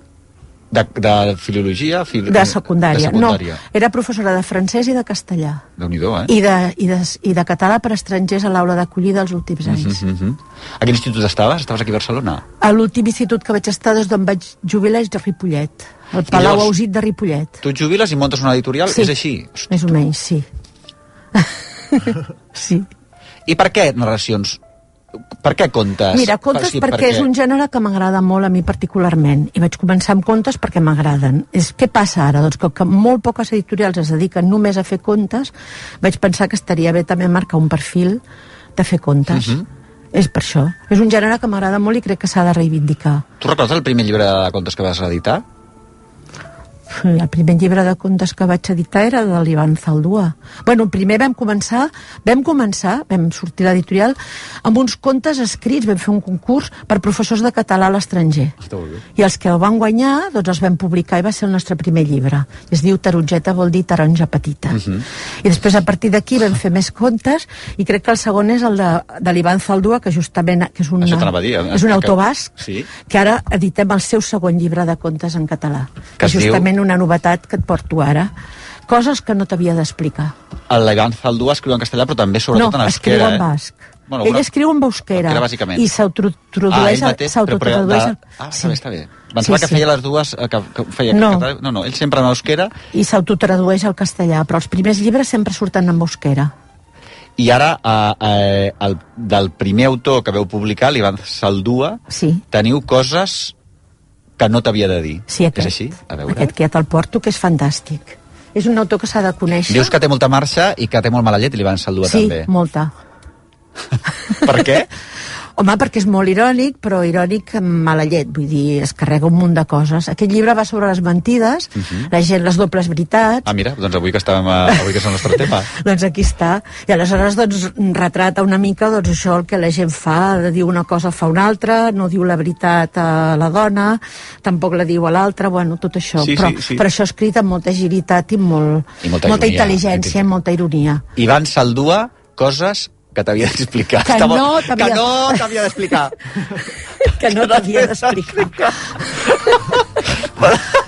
De, de filologia? Fil... De secundària. De secundària. No, era professora de francès i de castellà. Déu-n'hi-do, eh? I de, i, de, I de català per estrangers a l'aula d'acollida els últims anys. Uh -huh. A quin institut estaves? Estaves aquí a Barcelona? A l'últim institut que vaig estar des d'on vaig jubilar és de Ripollet. El Palau llavors, Ausit de Ripollet. Tu et jubiles i montes una editorial? Sí, és així? Hosti. Més o menys, sí. Sí. I per què narracions? Per què contes? Mira, contes sí, perquè, perquè és un gènere que m'agrada molt a mi particularment, i vaig començar amb contes perquè m'agraden. És, què passa ara? Doncs que, que molt poques editorials es dediquen només a fer contes, vaig pensar que estaria bé també marcar un perfil de fer contes. Uh -huh. És per això. És un gènere que m'agrada molt i crec que s'ha de reivindicar. Tu recordes el primer llibre de contes que vas editar? El primer llibre de contes que vaig editar era de l'Ivan Zaldúa. Bueno, primer vam començar, vam començar, vam sortir a l'editorial, amb uns contes escrits, vam fer un concurs per professors de català a l'estranger. I els que el van guanyar, doncs els vam publicar i va ser el nostre primer llibre. Es diu Tarongeta, vol dir taronja petita. Uh -huh. I després, a partir d'aquí, vam fer més contes, i crec que el segon és el de, de l'Ivan Zaldúa, que justament que és, una, dir, eh? és un autor basc, sí. que ara editem el seu segon llibre de contes en català. Que es justament diu... una novetat que et porto ara. Coses que no t'havia d'explicar. L'Ivan Zaldúa escriu en castellà, però també sobretot no, en euskera. No, escriu en eh? basc. Bueno, ell una... escriu en euskera. I s'autotradueix... Ah, ell s'autotradueix... De... Ah, sí. està bé, està bé. Pensava sí, que feia sí. les dues... Que, que feia no. Català... no, no, ell sempre en euskera. I s'autotradueix al castellà, però els primers llibres sempre surten en euskera. I ara, eh, eh, el, del primer autor que veu publicar, l'Ivan Zaldúa, sí. teniu coses que no t'havia de dir. Sí, aquest, és així? A veure. Aquest que ja te'l porto, que és fantàstic. És un autor que s'ha de conèixer. Dius que té molta marxa i que té molt mala llet, l'Ivan Zaldúa sí, també. Sí, molta. Per què? Home, perquè és molt irònic, però irònic amb mala llet, vull dir, es carrega un munt de coses. Aquest llibre va sobre les mentides, uh -huh. la gent, les dobles veritats... Ah, mira, doncs avui que estàvem a, avui que és el nostre tema. Doncs aquí està. I aleshores, doncs, retrata una mica, doncs, això, el que la gent fa, de dir una cosa fa una altra, no diu la veritat a la dona, tampoc la diu a l'altra, bueno, tot això. Sí, però, sí, sí. però això escrit amb molta agilitat i, molt, I molta, molta ironia, intel·ligència i molta ironia. Ivan Zaldúa, coses que t'havia d'explicar. Que Estava... no t'havia que no t'havia d'explicar. que no t'havia d'explicar.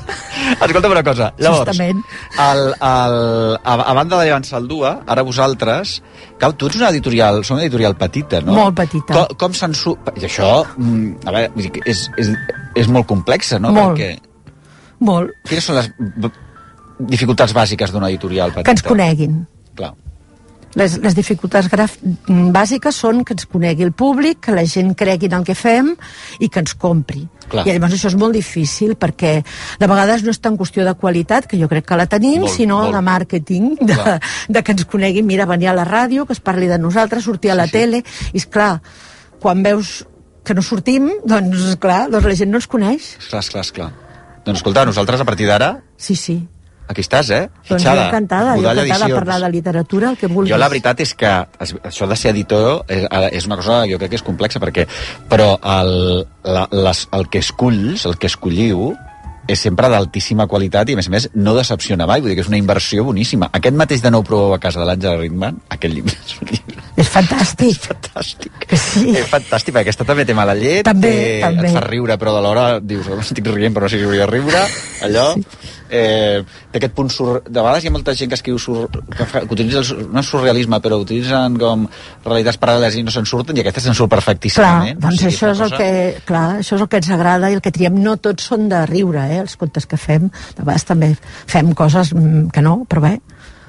Escolta'm una cosa. Llavors, Justament. el, el, a, a banda de Llevant Saldua, ara vosaltres, clar, tu ets una editorial, som una editorial petita, no? Molt petita. Com, com se'n surt... I això, mm, a veure, vull dir que és, és, és molt complexa, no? Molt. Perquè... Molt. Quines són les b- dificultats bàsiques d'una editorial petita? Que ens coneguin. Clar. Les, les dificultats graf... bàsiques són que ens conegui el públic, que la gent cregui en el que fem i que ens compri. Clar. I llavors això és molt difícil perquè de vegades no és tant qüestió de qualitat, que jo crec que la tenim, Molt, sinó molt. de màrqueting, de, de que ens coneguin, mira, venir a la ràdio, que es parli de nosaltres, sortir a la Sí, sí. tele, i és clar, quan veus que no sortim, doncs clar, doncs la gent no ens coneix. Esclar, esclar, esclar. Doncs escolta, nosaltres a partir d'ara, Sí, sí. aquí estàs, eh? Doncs jo encantada, jo Budalla encantada de Edicions. parlar de literatura, el que vulguis. Jo la veritat és que es- això de ser editor és, és una cosa que jo crec que és complexa, perquè, però el, la, les, el que esculls, el que escolliu, és sempre d'altíssima qualitat i, a més a més, no decepciona mai. Vull dir que és una inversió boníssima. Aquest mateix de Nou proveu a casa de l'Àngela Ritman, aquest llibre és un llibre... És fantàstic. És fantàstic. Que sí. És fantàstic, perquè aquesta també té mala llet, També, té, també. et fa riure, però de l'hora dius, oh, estic rient, però no sé si hauria de riure, allò... Sí. Eh, té aquest punt sur... De vegades hi ha molta gent que escriu sur... que, fa... que utilitza el... sur- no és surrealisme, però utilitzen com realitats paral·leles i no se'n surten, i aquesta se'n surt Clar, perfectíssimament. doncs O sigui, això és el una que, clar, això és el que ens agrada i el que triem. No tots són de riure, eh, els contes que fem. De vegades també fem coses mm, que no, però bé.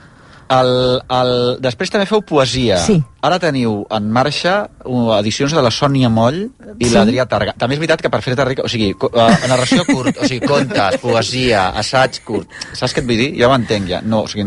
El, el... Després també feu poesia. Sí. Ara teniu en marxa uh, edicions de la Sònia Moll i Sí. l'Adrià Targa. També és veritat que per fer-te rica... O sigui, co- uh, narració curt, o sigui, contes, poesia, assaig curt. Saps què et vull dir? Ja ho entenc, ja. No, o sigui,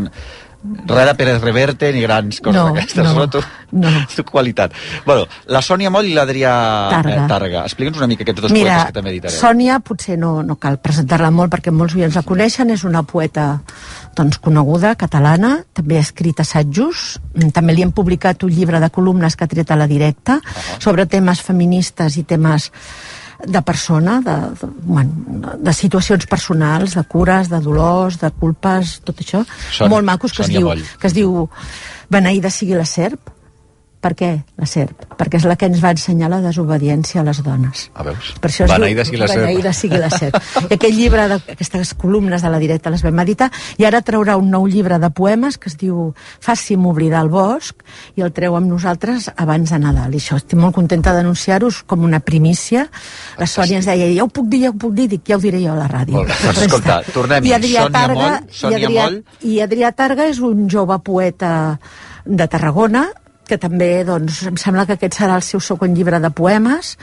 res de Pérez Reverte ni grans coses No, d'aquestes. no, No, tu, no. tu qualitat. Bueno, la Sònia Moll i l'Adrià Targa. eh, Targa. Explica'ns una mica aquests dos Mira, poetes que també editareu. Sònia potser no, no cal presentar-la molt perquè molts oients la coneixen, és una poeta doncs, coneguda, catalana, també ha escrit assajos, mm, també li hem publicat un llibre de columnes que ha tret a la directa uh-huh. sobre temes feministes i temes de persona, de, de, bueno, de situacions personals, de cures, de dolors, de culpes, tot això, Sònia- molt macos, que es, Sònia diu, Moll. que es diu Beneïda sigui la serp. Per què la serp? Perquè és la que ens va ensenyar la desobediència a les dones. A veus? Per això es Beneïda diu sigui la serp. Beneïda sigui la serp. I aquest llibre, de, aquestes columnes de la directa les vam editar, i ara traurà un nou llibre de poemes que es diu Faci'm oblidar el bosc, i el treu amb nosaltres abans de Nadal. I això, estic molt contenta d'anunciar-us com una primícia. La Sònia ens deia, ja ho puc dir, ja ho puc dir, dic, ja ho diré jo a la ràdio. Molt bé, doncs escolta, tornem-hi. I Adrià Sònia Targa, Moll, Sònia i Adrià, Moll. i Adrià Targa és un jove poeta de Tarragona, que també, doncs, em sembla que aquest serà el seu segon llibre de poemes,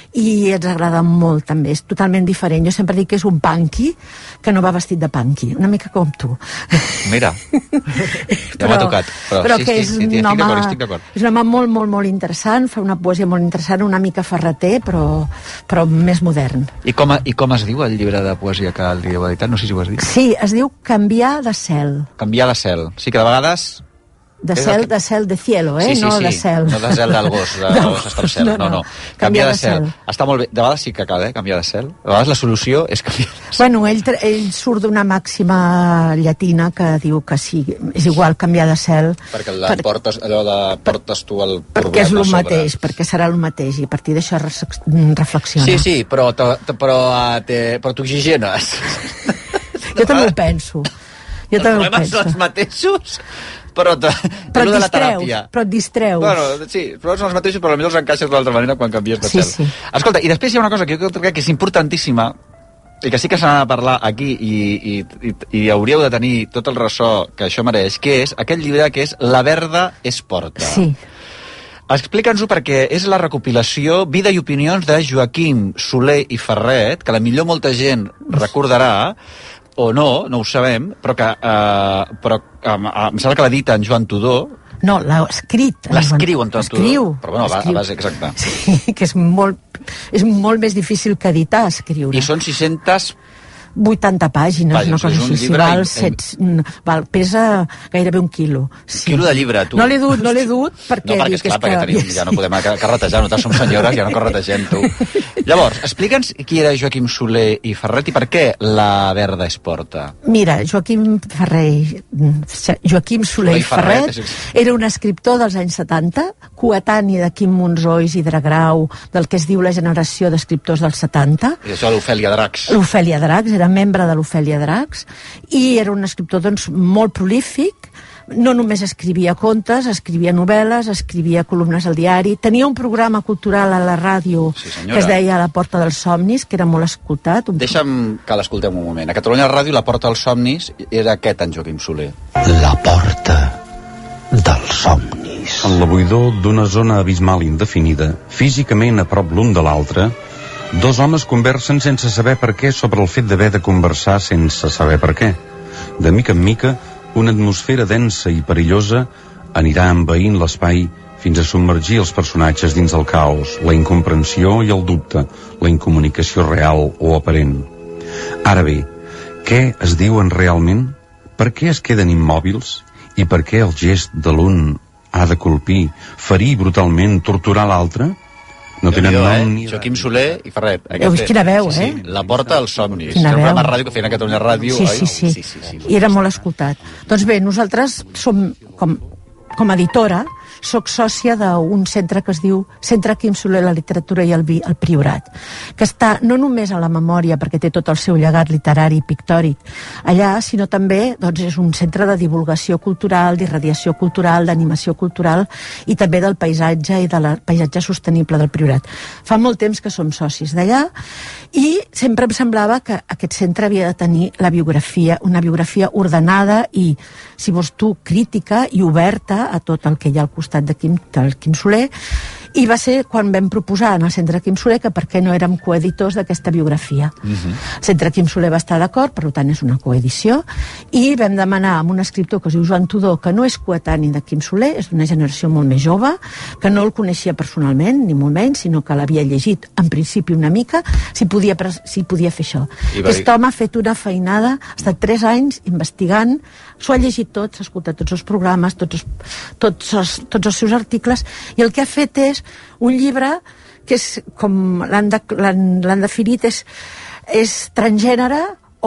i ens agrada molt, també. És totalment diferent. Jo sempre dic que és un punky que no va vestit de punky, una mica com tu. Mira, ja m'ha tocat. Però, però sí, que sí, és sí, un estic home, d'acord, estic d'acord. és un home molt, molt, molt interessant, fa una poesia molt interessant, una mica ferreter, però, però més modern. I com, I com es diu el llibre de poesia que el dieu editat? No sé si ho has dit. Sí, es diu Canviar de cel. Canviar de cel. Sí que de vegades... De És cel, el que- de cel de cielo, eh? Sí, sí, no sí. de cel. No de cel del gos, de No, gos està al cel. no, No, no. no. Canviar de cel. Està molt bé. De vegades sí que cal, eh? Canviar de cel. De vegades la solució és canviar de cel. Bueno, ell, tra- ell surt d'una màxima llatina que diu que sí, és igual canviar de cel, Perquè la per- portes, allò de portes tu el perquè és problema el a sobre. mateix, perquè serà el mateix, i a partir d'això res- reflexiona. Sí, sí, però, te, te, però, uh, te, però t'oxigenes. Jo també ho penso. Jo Els també ho problemes penso. són els mateixos, però, te, Però allò et de la distreus, teràpia. però et distreus. Bueno, sí, però són els mateixos, però potser els encaixes d'una altra manera quan canvies de Sí, cel. sí. Escolta, i després hi ha una cosa que jo crec que és importantíssima i que sí que s'ha de parlar aquí i, i, i, i hauríeu de tenir tot el ressò que això mereix, que és aquest llibre que és La verda es porta. Sí. Explica'ns-ho perquè és la recopilació Vida i opinions de Joaquim Soler i Ferret, que a la millor molta gent recordarà, o no, no ho sabem, però que eh, però, eh, em sembla que l'edita en Joan Tudor. No, l'ha escrit. L'escriu en Joan Tudor. Escriu. Però bueno, va, escriu. a base, exacte. Sí, que és molt, és molt més difícil que editar, escriure. I són sis-centes vuitanta pàgines, Vaja, una o sigui, cosa és un així. Si llibre val, en- set, val, pesa gairebé un quilo. Sí. quilo de llibre, tu. No l'he dut, no l'he dut, perquè... No, perquè, dic, esclar, és perquè que... tenim, ja no podem car- carretejar, nosaltres som senyores, ja no carretegem, tu. Llavors, explica'ns qui era Joaquim Soler i Ferret i per què La verda es porta. Mira, Joaquim Ferrer, Joaquim Soler i Ferret, Ferret és- era un escriptor dels anys setanta, coetani de Quim Monzó i Isidre Grau, del que es diu la generació d'escriptors dels setanta. I això l'Ofèlia Dracs. L'Ofèlia Dracs era era membre de l'Ofèlia Dracs i era un escriptor doncs, molt prolífic. No només escrivia contes, escrivia novel·les, escrivia columnes al diari, tenia un programa cultural a la ràdio Sí, que es deia La Porta dels Somnis, que era molt escoltat. Un... Deixa'm que l'escoltem un moment. A Catalunya Ràdio, La Porta dels Somnis era aquest, en Joaquim Soler. La Porta dels Somnis. En la buidor d'una zona abismal indefinida, físicament a prop l'un de l'altre, dos homes conversen sense saber per què sobre el fet d'haver de conversar sense saber per què. De mica en mica, una atmosfera densa i perillosa anirà envaint l'espai fins a submergir els personatges dins el caos, la incomprensió i el dubte, la incomunicació real o aparent. Ara bé, què es diuen realment? Per què es queden immòbils? I per què el gest de l'un ha de colpir, ferir brutalment, torturar l'altre? No tenen nom eh? ni... Joaquim Soler i Ferret. Veus quina veu, sí, sí. eh? La Porta dels Somnis. Quina Era un veu. programa de ràdio que feien a Catalunya Ràdio. Sí, oi? sí, sí, sí, sí, sí. I era molt escoltat. Doncs bé, nosaltres som, com, com a editora, soc sòcia d'un centre que es diu Centre Quim Soler, la literatura i el vi, el Priorat, que està no només a la memòria, perquè té tot el seu llegat literari i pictòric allà, sinó també doncs, és un centre de divulgació cultural, d'irradiació cultural, d'animació cultural i també del paisatge i del paisatge sostenible del Priorat. Fa molt temps que som socis d'allà i sempre em semblava que aquest centre havia de tenir la biografia, una biografia ordenada i, si vols tu, crítica i oberta a tot el que hi ha al costat de Quim, del Quim Soler, i va ser quan vam proposar en el Centre Quim Soler que per què no érem coeditors d'aquesta biografia. Uh-huh. El Centre Quim Soler va estar d'acord, per tant és una coedició, i vam demanar a un escriptor que es diu Joan Tudó, que no és coetani de Quim Soler, és d'una generació molt més jove, que no el coneixia personalment, ni molt menys, sinó que l'havia llegit en principi una mica, si podia, si podia fer això. Aquest dir... home ha fet una feinada, ha estat tres anys investigant, s'ho ha llegit tot, s'ha escoltat tots els programes, tots els, tots, els, tots els seus articles, i el que ha fet és un llibre que és, com l'han de, definit, és, és transgènere o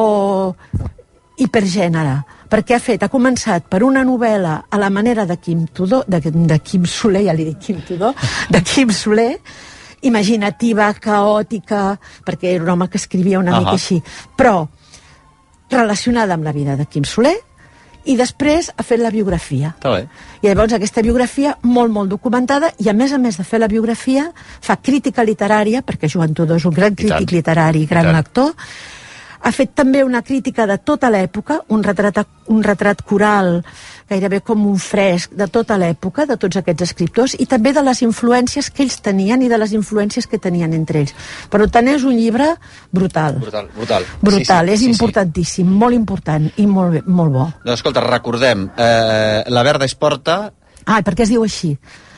hipergènere, perquè ha fet, ha començat per una novel·la a la manera de Quim Tudó, de, de Quim Soler, ja li dic Quim Tudó, de Quim Soler, imaginativa, caòtica, perquè era un home que escrivia una uh-huh. mica així, però relacionada amb la vida de Quim Soler, i després ha fet la biografia. I llavors aquesta biografia molt, molt documentada, i a més a més de fer la biografia, fa crítica literària, perquè Joan Tudó és un gran crític literari i gran lector, ha fet també una crítica de tota l'època, un retrat, un retrat coral, gairebé com un fresc de tota l'època, de tots aquests escriptors, i també de les influències que ells tenien i de les influències que tenien entre ells. Per tant, és un llibre brutal. Brutal, brutal. Brutal, sí, sí, és sí, importantíssim, sí. molt important i molt, molt bo. Doncs escolta, recordem, eh, La Verda és Porta... Ah, per què es diu així?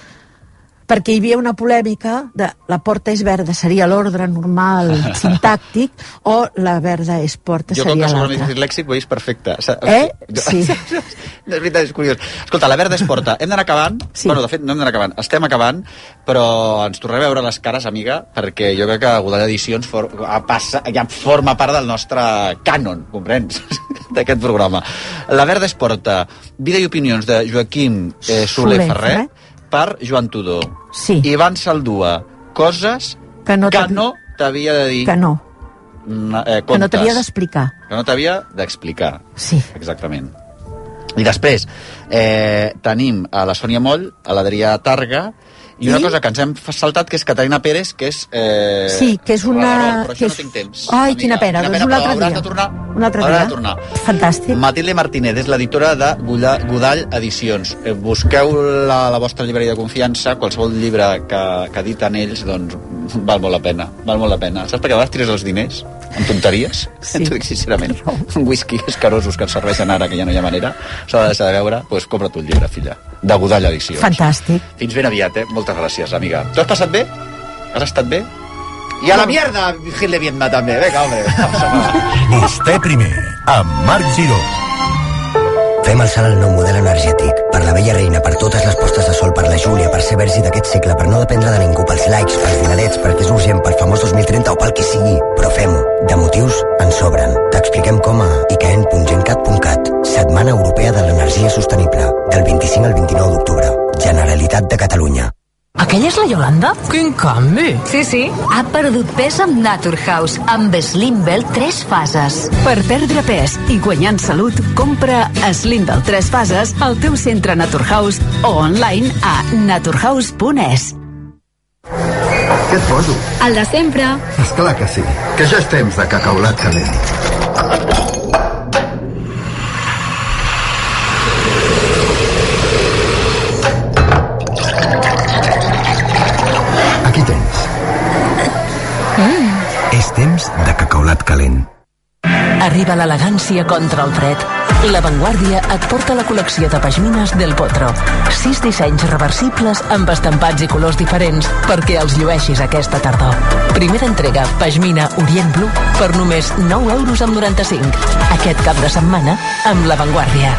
Perquè hi havia una polèmica de la porta és verda, seria l'ordre normal sintàctic, o la verda és porta, jo, seria l'altra. Jo, com que soc lèxic, ho veus perfecte. Eh? Sí. No, és veritat, és curiós. Escolta, La Verda és Porta. Hem d'anar acabant? Sí. Bueno, de fet, no hem d'anar acabant. Estem acabant, però ens tornarem a veure les cares, amiga, perquè jo crec que Godall Edicions for, passa, ja forma part del nostre cànon, comprens? D'aquest programa. La Verda és Porta. Vida i opinions de Joaquim eh, Soler, Soler Ferrer, eh? Per Joan Tudó. Sí. Ivan Saldúa. Coses que no, que no t'havia de dir. Que no. Eh, que no t'havia d'explicar. Que no t'havia d'explicar. Sí. Exactament. I després eh, tenim a la Sònia Moll, a l'Adrià Targa, i una I? cosa que ens hem saltat, que és Caterina Pérez, que és... Eh, sí, que és una... Raó, però que això és... no tinc temps. Ai, quina pena, quina doncs pena, un altre dia. De tornar. Un altre dia. De tornar. Fantàstic. Matilde Martínez és l'editora de Godall Edicions. Eh, busqueu la, la vostra llibreria de confiança, qualsevol llibre que, que editen ells, doncs val molt la pena. Val molt la pena. Saps per què a vegades tires els diners? En tonteries? Sí. T'ho dic sincerament. Un whisky escarosos que ens serveixen ara, que ja no hi ha manera, s'ha de deixar de veure, doncs pues compra tu el llibre, filla. De Godall Edicions. Fantàstic. Fins ben aviat, eh? Moltes gràcies, amiga. T'ho has passat bé? Has estat bé? I a la mierda, Gil de Vietnam també. Vinga, home. Vostè primer, amb Marc Giró. Fem el salt al nou model energètic. Per la vella reina, per totes les postes de sol, per la Júlia, per ser vergi d'aquest segle, per no dependre de ningú, pels likes, pels dinerets, perquè és urgent, pel famós dos mil trenta o pel que sigui. Però fem-ho. De motius en sobren. T'expliquem com a i c a e n punt gencat punt cat. Setmana Europea de l'Energia Sostenible. Del vint-i-cinc al vint-i-nou d'octubre. Generalitat de Catalunya. Aquella és la Iolanda? Quin canvi! Sí, sí. Ha perdut pes amb Naturhaus, amb Slimbel tres fases. Per perdre pes i guanyar en salut, compra Slimbel tres fases al teu centre Naturhaus o online a naturhaus punt es. Què et poso? El de sempre. Esclar que sí, que ja és temps de cacaulat calent. Aquí tens. Mm. És temps de cacaulat calent. Arriba l'elegància contra el fred. La Vanguardia et porta la col·lecció de pashmines del Potro. Sis dissenys reversibles amb estampats i colors diferents perquè els llueixis aquesta tardor. Primera entrega Pashmina Orient Blue per només nou euros amb noranta-cinc. Aquest cap de setmana amb La Vanguardia.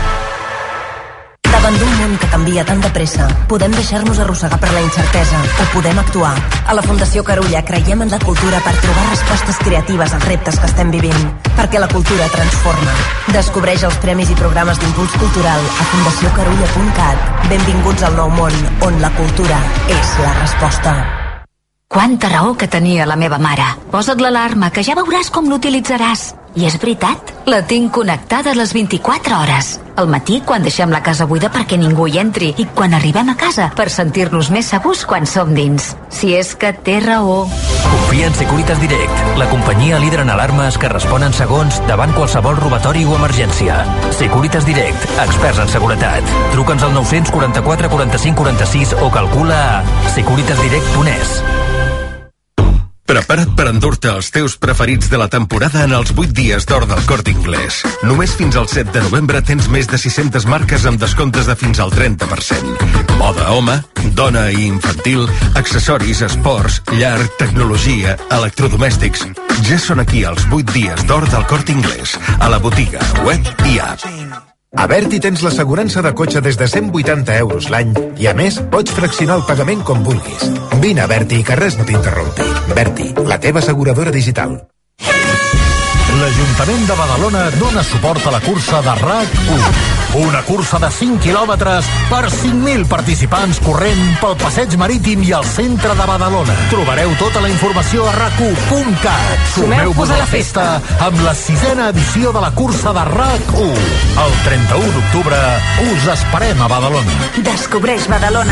Davant d'un món que canvia tan de pressa, podem deixar-nos arrossegar per la incertesa o podem actuar. A la Fundació Carulla creiem en la cultura per trobar respostes creatives als reptes que estem vivint, perquè la cultura transforma. Descobreix els premis i programes d'impuls cultural a fundació carulla punt cat. Benvinguts al nou món, on la cultura és la resposta. Quanta raó que tenia la meva mare. Posa't l'alarma, que ja veuràs com l'utilitzaràs. I és veritat, la tinc connectada les vint-i-quatre hores. Al matí, quan deixem la casa buida perquè ningú hi entri, i quan arribem a casa, per sentir-nos més segurs quan som dins. Si és que té raó. Confia en Securitas Direct, la companyia líder en alarmes que respon en segons davant qualsevol robatori o emergència. Securitas Direct, experts en seguretat. Truca'ns al nou quaranta-quatre quaranta-cinc quaranta-sis o calcula a securitas direct punt es. Prepara't per endur-te els teus preferits de la temporada en els vuit dies d'or del Corte Inglés. Només fins al set de novembre tens més de sis-centes marques amb descomptes de fins al trenta per cent. Moda home, dona i infantil, accessoris, esports, llar, tecnologia, electrodomèstics. Ja són aquí els vuit dies d'or del Corte Inglés, a la botiga, web i app. A Berti tens l'assegurança de cotxe des de cent vuitanta euros l'any i, a més, pots fraccionar el pagament com vulguis. Vine a Berti i que res no t'interrompi. Berti, la teva asseguradora digital. L'Ajuntament de Badalona dona suport a la cursa de R A C u. Una cursa de cinc quilòmetres per cinc mil participants corrent pel passeig marítim i al centre de Badalona. Trobareu tota la informació a rac u punt cat. Sumeu-vos a la festa amb la sisena edició de la cursa de R A C u. El trenta-u d'octubre us esperem a Badalona. Descobreix Badalona.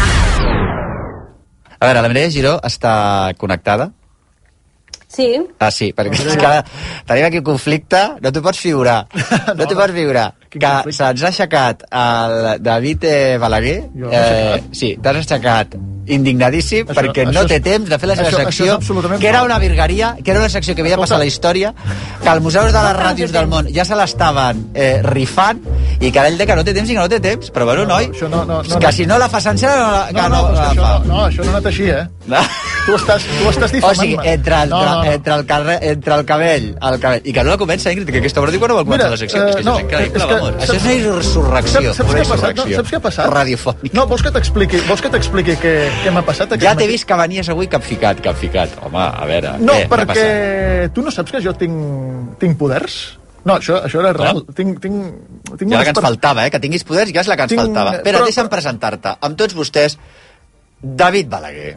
A veure, la Mireia Giró està connectada? Sí. Ah, sí, perquè és que tenim aquí un conflicte, no t'ho pots figurar, no t'ho pots figurar, que se'ns ha aixecat el David eh, Balaguer, eh, sí, t'has aixecat indignadíssim això, perquè això no té temps de fer la seva això, secció, això que era una virgueria, que era una secció que havia de passar a la història, que els museus de les ràdios del món ja se l'estaven eh, rifant, i que ell de que no té temps i que no té temps, però bueno, noi, no, no, no, que si no la fa sencera, no la, no, no, no, no, això, no, no, això no ha anat així, eh? No. Tu estàs, tu estàs difamant-me. O sigui, entre el, no, no, no. Entre, el carrer, entre el cabell, el cabell, i que no la comença, Ingrid, que aquesta hora diu que no vol començar la secció. Mira, és que uh, això no, és increïble, és que, això és una insurrecció. Saps, saps, què ha passat? No, saps què ha passat? Radiofònica. No, vols que t'expliqui vols que t'expliqui què, què m'ha passat? Ja t'he vist que venies avui capficat, capficat. Home, a veure, no, què, perquè tu no saps que jo tinc, tinc poders? No, això, això era real. No? Tinc, tinc, tinc ja la que ens per... faltava, eh? Que tinguis poders ja és la que ens tinc... faltava. Espera, però... deixa'm presentar-te. Amb tots vostès, David Balaguer.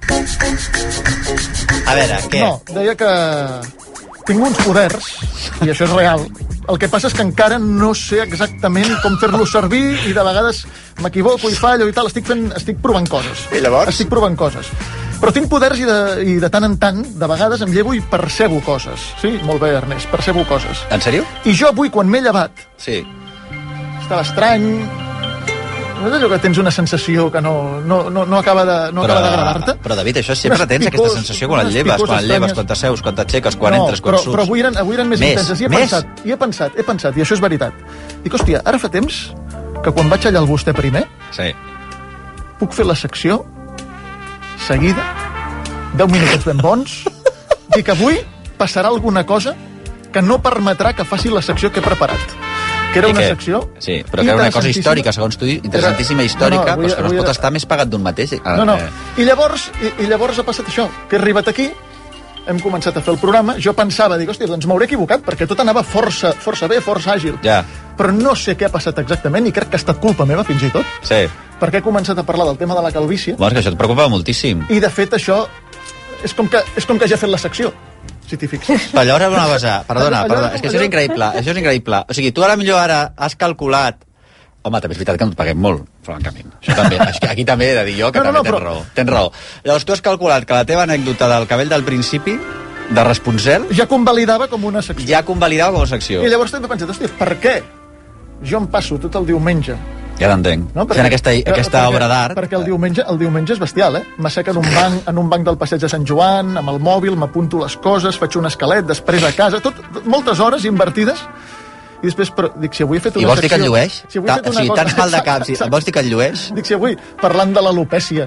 A veure, què? No, deia que tinc uns poders, i això és real. El que passa és que encara no sé exactament com fer-los servir i de vegades m'equivoco i fallo i tal. Estic, fent, estic provant coses. I llavors? Estic provant coses. Però tinc poders i de, i de tant en tant, de vegades em llevo i percebo coses. Sí, molt bé, Ernest, percebo coses. En sèrio? I jo avui, quan m'he llevat, sí. Estava estrany... No és allò que tens una sensació que no, no, no, no acaba de, no però, d'agradar-te? Però, David, això sempre tens, aquesta sensació quan et lleves, quan et lleves, quan t'asseus, quan t'aixeques, quan no, entres, quan però, surts. Però avui eren, avui eren més, més intenses. I he més? pensat, i he pensat, he pensat, i això és veritat. Dic, hòstia, ara fa temps que quan vaig allà al vostè primer, sí. puc fer la secció seguida, deu minutets ben bons, i que avui passarà alguna cosa que no permetrà que faci la secció que he preparat. Que era una que, secció... Sí, però que era una cosa històrica, segons tu, interessantíssima històrica, no, no, avui, però que no es pot era... estar més pagat d'un mateix. No, no, I llavors, i, i llavors ha passat això, que he arribat aquí, hem començat a fer el programa, jo pensava, dic, hòstia, doncs m'hauré equivocat, perquè tot anava força, força bé, força àgil. Ja. però no sé què ha passat exactament i crec que ha estat culpa meva, fins i tot. Sí. Perquè he començat a parlar del tema de la calvície. Bueno, és que això et preocupa moltíssim. I, de fet, això és com que, és com que ja he fet la secció, si t'hi fixes. Però llavors una cosa, perdona, perdona, és que això és increïble, això és increïble. O sigui, tu ara millor ara has calculat... Home, també és veritat que no et paguem molt, francament. Això també, aquí també he de dir jo que no, no, també no, tens però... raó. Tens raó. Llavors tu has calculat que la teva anècdota del cabell del principi, de Responsel... Ja convalidava com una secció. Ja convalidava com una secció. I llavors també he pensat, hòstia, per què jo em passo tot el diumenge... Ja t'entenc. No, fent aquesta, aquesta perquè, obra d'art... Perquè el diumenge, el diumenge és bestial, eh? M'assec en un banc, en un banc del passeig de Sant Joan, amb el mòbil, m'apunto les coses, faig un esquelet, després a casa, tot, moltes hores invertides, i després, però, dic, si avui he fet una secció... I vols dir que et llueix? Si avui he fet una o sigui, cosa... tants mal de cap, si, vols dir que et llueix? Dic, si avui, parlant de l'alopècia,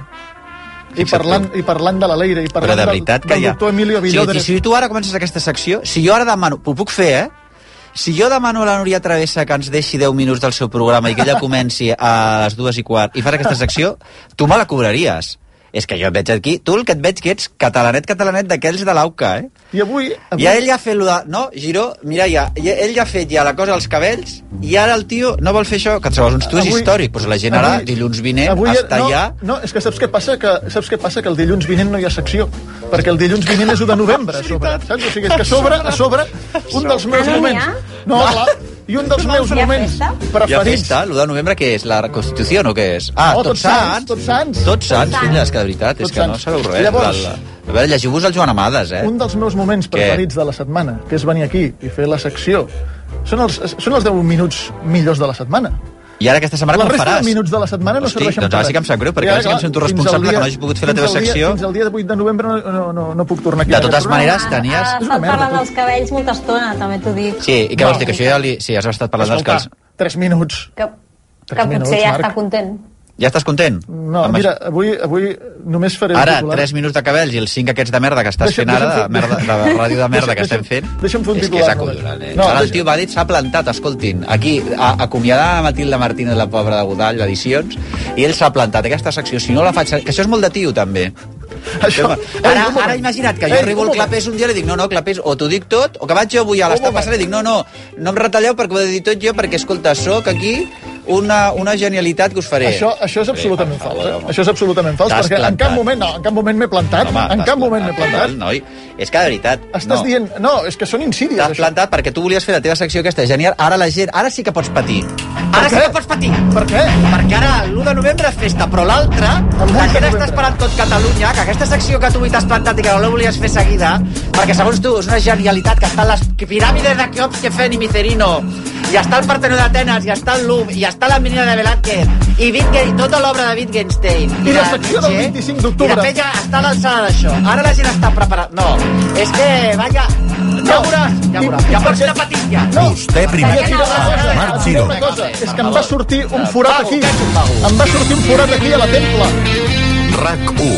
i parlant, i parlant de la Leire, i parlant de del, del ja... doctor Emilio Villodres... Sí, si tu ara comences aquesta secció, si jo ara demano... Ho puc fer, eh? Si jo demano a la Núria Travessa que ens deixi deu minuts del seu programa i que ella comenci a les dues i quart i fas aquesta secció, tu me la cobraries. És que jo et veig aquí, tu el que et veig que ets catalanet, catalanet d'aquells de l'Auca, eh? I avui... avui... Ja ell ja ha fet... De... No, Giró, mira ja, ell ja ha fet ja la cosa dels cabells i ara el tio no vol fer això, que segons uns tu és avui... històric, doncs la gent ara, avui... dilluns vinent, avui... està no, ja... No, és que saps què passa? Que, saps què passa? Que el dilluns vinent no hi ha secció, perquè el dilluns vinent és u de novembre, a sobre, saps? O sigui, és que a sobre, a sobre, un dels meus moments... No, clar, i un dels meus moments preferits... Hi ha festa? l'u de novembre què és? La Constitució o què és? Ah, oh, Tots Sants. Tots Sants. Tots Sants, filles, que de veritat, és que no sabeu res. Llavors, a veure, llegiu-vos el Joan Amades, eh? Un dels meus moments preferits de la setmana, que és venir aquí i fer la secció, són els, són els deu minuts millors de la setmana. I ara aquesta setmana com faràs? La resta de minuts de la setmana no Hosti, serveixen doncs ara sí que em sap greu, perquè ara sí que em sento responsable que no hagi pogut fer la teva secció. Fins al dia vuit de novembre no, no, no, no puc tornar aquí. De totes maneres, tenies... Has estat parlant dels cabells molta estona, també t'ho dic. Sí, i què vols dir? Que això ja li... Sí, has estat parlant dels cabells. Tres minuts. Que, que potser ja està content. Ja estàs content? No, Amb mira, avui, avui només faré... Ara, tres minuts de cabells i els cinc aquests de merda que estàs deixa'm, fent ara, de, merda, de ràdio de merda que estem fent, deixa'm fer un és que és acollonant, eh? No, ara el tio va dir, s'ha plantat, escoltin, aquí, a, acomiadar a Matilde Martínez, la pobra de Godall, d'Edicions, i ell s'ha plantat. Aquesta secció, si no la faig... Que això és molt de tio, també. Això, ara, ara imagina't que jo arribo al Clapés un dia i li dic, no, no, Clapés, o t'ho dic tot, o que vaig jo avui a l'estat passant i dic, no, no, no em retalleu perquè ho he de dir tot jo, perquè, escolta, soc aquí una, una genialitat que us faré. Això, això és absolutament fals, eh? Això és absolutament fals, perquè plantat. en cap moment, no, en cap moment m'he plantat, home, en cap moment m'he plantat. Noi, és que de veritat... Estàs no. dient... No, és que són insídies, T'has plantat perquè tu volies fer la teva secció aquesta genial, ara la gent, ara sí que pots patir. Ara sí que pots patir. Per què? Perquè ara l'u de novembre és festa, però l'altre, la gent està esperant tot Catalunya, que aquesta secció que tu avui t'has plantat i que no la volies fer seguida, perquè segons tu és una genialitat que estan les piràmides de Keops, Kefen i Micerino, i està el Partenó d'Atenes, i està el Louvre, i està la Menina de Velázquez, i Wittgenstein, tota l'obra de Wittgenstein. I, I la secció del vint-i-cinc d'octubre. I la penya està a l'alçada d'això. Ara la gent està preparada. No, és que, vaja... Ja veuràs, ja veuràs. Ja pots anar patint, ja. No. Vostè primer. Marc Giró. És que em va sortir un forat aquí. Em va sortir un forat aquí a la Templa. RAC u.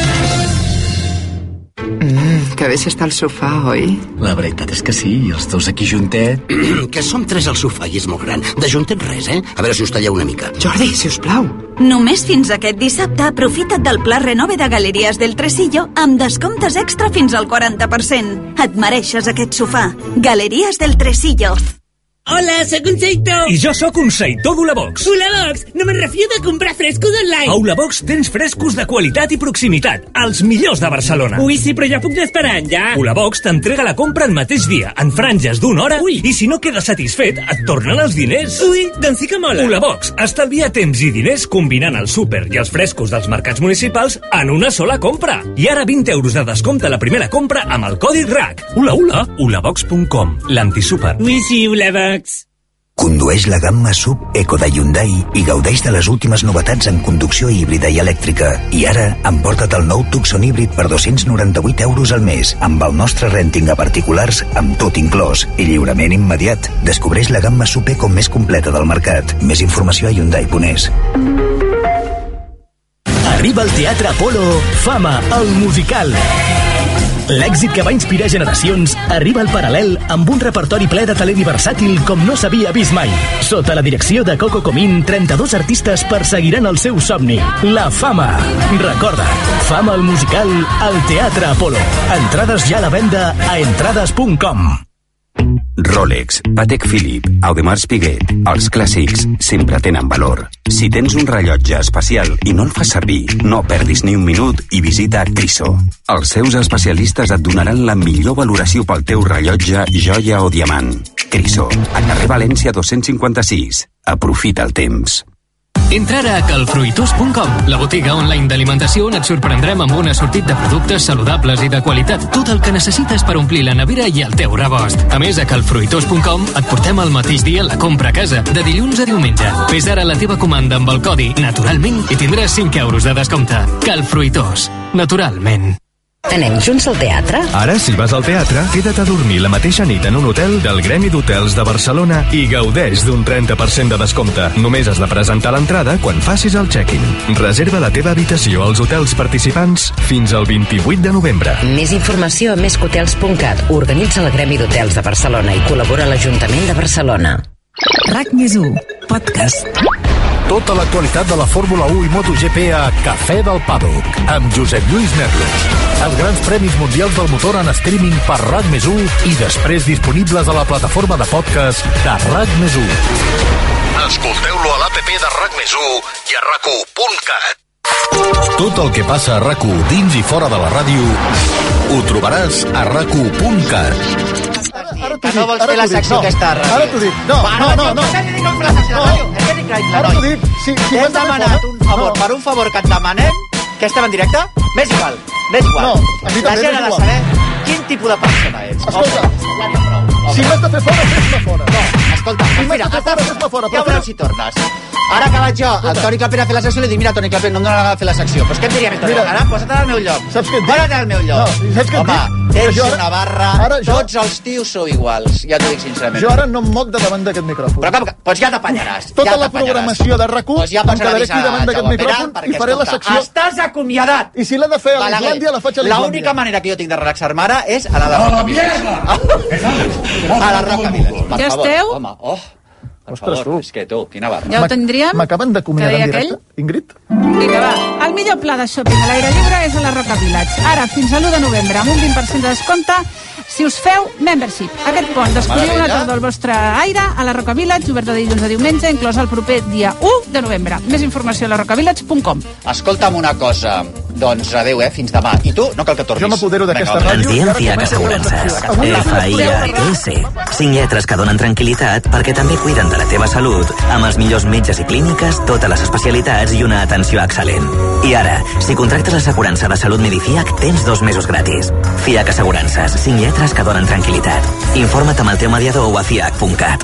Mm, que bé s'està al sofà, oi? La veritat és que sí, i els dos aquí juntet... Que som tres al sofà i és molt gran. De juntet res, eh? A veure si us talleu una mica. Jordi, si us plau. Només fins aquest dissabte aprofita't del pla renove de Galeries del Tresillo amb descomptes extra fins al quaranta per cent. Et mereixes aquest sofà. Galeries del Tresillo. Hola, sóc un Seito. I jo sóc un Seito d'Ulabox. Ulabox, no me'n refio de comprar frescos online. A Ulabox tens frescos de qualitat i proximitat, els millors de Barcelona. Ui, sí, però ja puc anar esperant, ja. Ulabox t'entrega la compra el mateix dia, en franges d'una hora, Ui. i si no quedes satisfet, et tornen els diners. Ui, doncs sí que mola. Ulabox, estalvia temps i diners combinant el súper i els frescos dels mercats municipals en una sola compra. I ara vint euros de descompte a la primera compra amb el codi R A C. Ula, ula, ulabox punt com, l'antisúper. Ui, sí, Ulabox. Condueix la gamma sub Eco de Hyundai i gaudeix de les últimes novetats en conducció híbrida i elèctrica. I ara, emporta't el nou Tucson híbrid per dos-cents noranta-vuit euros al mes, amb el nostre renting a particulars, amb tot inclòs, i lliurament immediat. Descobreix la gamma sub Eco més completa del mercat. Més informació a Hyundai punt es. Arriba al Teatre Apolo Fama, el musical. L'èxit que va inspirar generacions arriba al paral·lel amb un repertori ple de talent i versàtil com no s'havia vist mai. Sota la direcció de Coco Comín, trenta-dos artistes perseguiran el seu somni, la fama. Recorda, Fama el musical al Teatre Apolo. Entrades ja a la venda a entrades punt com. Rolex, Patek Philippe, Audemars Piguet, els clàssics sempre tenen valor. Si tens un rellotge especial i no el fas servir, no perdis ni un minut i visita Criso. Els seus especialistes et donaran la millor valoració pel teu rellotge, joia o diamant. Criso, a carrer València dos-cents cinquanta-sis. Aprofita el temps. Entra ara a calfruitós punt com, la botiga online d'alimentació on et sorprendrem amb un assortit de productes saludables i de qualitat. Tot el que necessites per omplir la nevera i el teu rebost. A més, a calfruitós punt com et portem el mateix dia la compra a casa, de dilluns a diumenge. Fes ara la teva comanda amb el codi Naturalment i tindràs cinc euros de descompte. Calfruitós. Naturalment. Anem junts al teatre? Ara, si vas al teatre, queda't a dormir la mateixa nit en un hotel del Gremi d'Hotels de Barcelona i gaudeix d'un trenta per cent de descompte. Només has de presentar l'entrada quan facis el check-in. Reserva la teva habitació als hotels participants fins al vint-i-vuit de novembre. Més informació a més que hotels punt cat. Organitza el Gremi d'Hotels de Barcelona i col·labora l'Ajuntament de Barcelona. RAC més u, podcast. Tota l'actualitat de la Fórmula u i MotoGP a Cafè del Paddock, amb Josep Lluís Merlos. Els grans premis mundials del motor en streaming per RAC més u i després disponibles a la plataforma de podcast de RAC més u. Escolteu-lo a l'APP de RAC més u i a rac u punt cat. Tot el que passa a RAC u dins i fora de la ràdio ho trobaràs a rac u punt cat. Que no vols fer la secció aquesta ràdio. Ara t'ho dic. No, no, no, no. És que ni com fer la secció de ràdio. És que ni increïble, Ara t'ho dic. Si, si hem demanat un favor per un favor que et demanem, que estem en directe, m'és igual, m'és igual. No, a mi també la gent ha de m'és saber quin tipus de persona ets. Escolta, si m'has de fer fora, fes-me fora. No, escolta, si mira, m'has de fer fora, fes-me fora. ja veurem si tornes. Ara que vaig jo, el Toni Clapera a fer la secció, li dic, mira, Toni Clapera, no em dóna la gana de fer la secció. Però què em diria, Toni Clapera? Posa't al meu lloc. Saps què et dic? Posa't al meu lloc. No, saps què et Home, dic? tens Jo ara- una barra, ara jo- tots els tios sou iguals, ja t'ho dic sincerament. Jo ara no em moc de davant d'aquest micròfon. Però com que? Doncs ja t'apanyaràs. Tota ja la t'apanyaràs. programació de RAC u Doncs ja em pots anar a quedaré avisar aquí davant a d'aquest Jaume micròfon Peral, i perquè, faré la escolta, secció. Estàs acomiadat. I si l'he de fer a l'Islàndia, la faig a l'Islàndia. L'única manera que jo tinc de relaxar-me ara és a la de Roca Village. A la Roca Village, per Ja favor. esteu? Home, oh, per Ostres, favor, és que tu, quina barra. Ja ho tindríem? M'acaben d'acomiadar Que en deia directe, Ingrid? Vinga, va. El millor pla de shopping a l'aire lliure és a la Roca Village. Ara, fins a l'u de novembre, amb un vint per cent de descompte, si us feu membership. Aquest pont, descobriu una Meravella. tardor al vostre aire a la Roca Village, obert de dilluns a diumenge, inclòs el proper dia u de novembre. Més informació a la roca village punt com. Escolta'm una cosa, doncs adeu, eh, fins demà. I tu, no cal que tornis. Jo m'apodero d'aquesta Vinga, va. ràdio. Ens diem Fiac Assegurances. F I A K S. Cinc lletres que donen tranquil·litat perquè també cuiden de la teva salut, amb els millors metges i clíniques, totes les especialitats i una atenció excel·lent. I ara, si contractes l'assegurança de salut Medifiac, tens dos mesos gratis. Fiac Assegurances. Cinc lletres que donen tranquil·litat. Informa't amb el teu mediador o a fiac punt cat.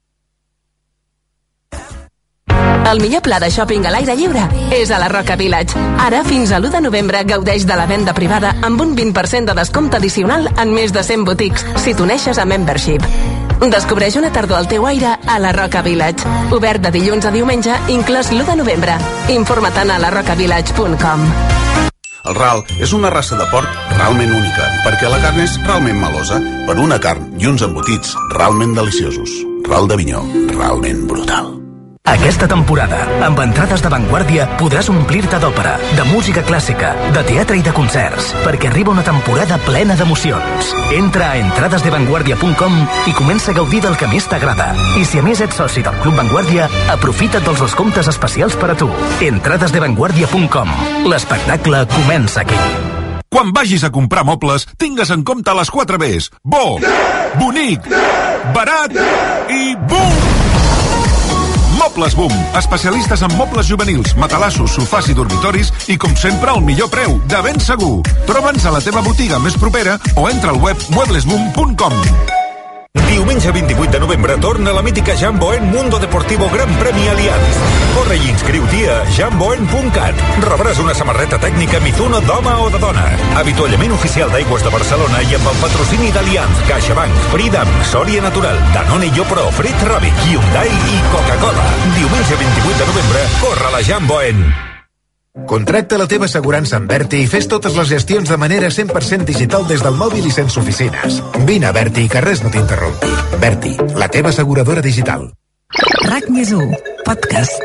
El millor pla de shopping a l'aire lliure és a la Roca Village. Ara, fins a l'u de novembre, gaudeix de la venda privada amb un vint per cent de descompte addicional en més de cent botics, si t'uneixes a Membership. Descobreix una tardor al teu aire a la Roca Village. Obert de dilluns a diumenge, inclòs l'u de novembre. Informa-te'n a la roca village punt com. El ral és una raça de porc realment única, perquè la carn és realment melosa, per una carn i uns embotits realment deliciosos. Ral d'Avinyó, realment brutal. Aquesta temporada, amb entrades d'avantguàrdia, podràs omplir-te d'òpera, de música clàssica, de teatre i de concerts, perquè arriba una temporada plena d'emocions. Entra a entrades de vanguardia punt com i comença a gaudir del que més t'agrada. I si a més ets soci del Club Vanguardia, aprofita't dels descomptes especials per a tu. entrades de vanguardia punt com. L'espectacle comença aquí. Quan vagis a comprar mobles, tingues en compte les quatre Bs. Bo, bonic, barat i boom! Mobles Boom, especialistes en mobles juvenils, matalassos, sofàs i dormitoris i, com sempre, al millor preu, de ben segur. Troba'ns a la teva botiga més propera o entra al web muebles boom punt com. Diumenge vint-i-vuit de novembre torna la mítica Jamboen Mundo Deportivo Gran Premi Allianz. Corre i inscriu-t'hi a jamboen punt cat. Rebràs una samarreta tècnica Mizuno d'home o de dona. Avituallament oficial d'Aigües de Barcelona i amb el patrocini d'Allianz, CaixaBank, Freedom, Sòria Natural, Danone i Yopro, Fritz Rabbit, Hyundai i Coca-Cola. Diumenge vint-i-vuit de novembre, corre la Jamboen. Contracta la teva assegurança amb Berti i fes totes les gestions de manera cent per cent digital des del mòbil i sense oficines. Vine a Berti i que res no t'interrompi. Berti, la teva asseguradora digital. RAC més u, podcast.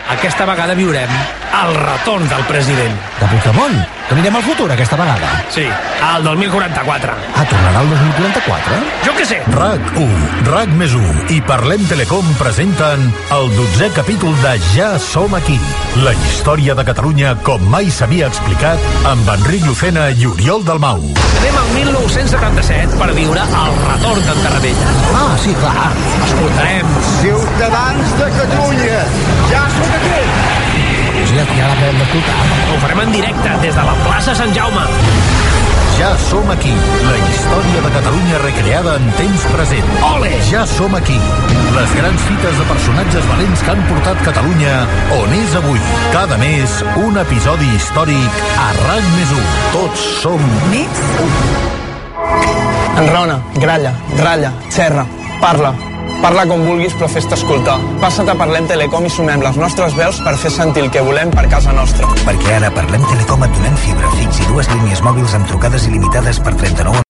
aquesta vegada viurem el retorn del president. De Pokémon? Que anirem al futur aquesta vegada? Sí, al dos mil quaranta-quatre. Ah, tornarà al dos mil quaranta-quatre? Jo què sé. RAC u, RAC més u i Parlem Telecom presenten el dotzè capítol de Ja som aquí. La història de Catalunya com mai s'havia explicat amb Enric Lucena i Oriol Dalmau. Anem al mil nou-cents setanta-set per viure el retorn d'en Tarradellas. Ah, sí, clar. Escoltarem Ciutadans de Catalunya, ja som aquí. Sí, aquí ara podem d'escoltar. Ho farem en directe des de la plaça Sant Jaume. Ja som aquí, la història de Catalunya recreada en temps present. Ole! Ja som aquí, les grans fites de personatges valents que han portat Catalunya on és avui. Cada mes, un episodi històric a RAC més u. Tots som Nits u. Enrona, gralla, ratlla, xerra, parla. Parla com vulguis, però fes-te escoltar. Passa't a Parlem Telecom i sumem les nostres veus per fer sentir el que volem per casa nostra. Perquè ara Parlem Telecom et donem fibra, fix i dues línies mòbils amb trucades il·limitades per trenta-nou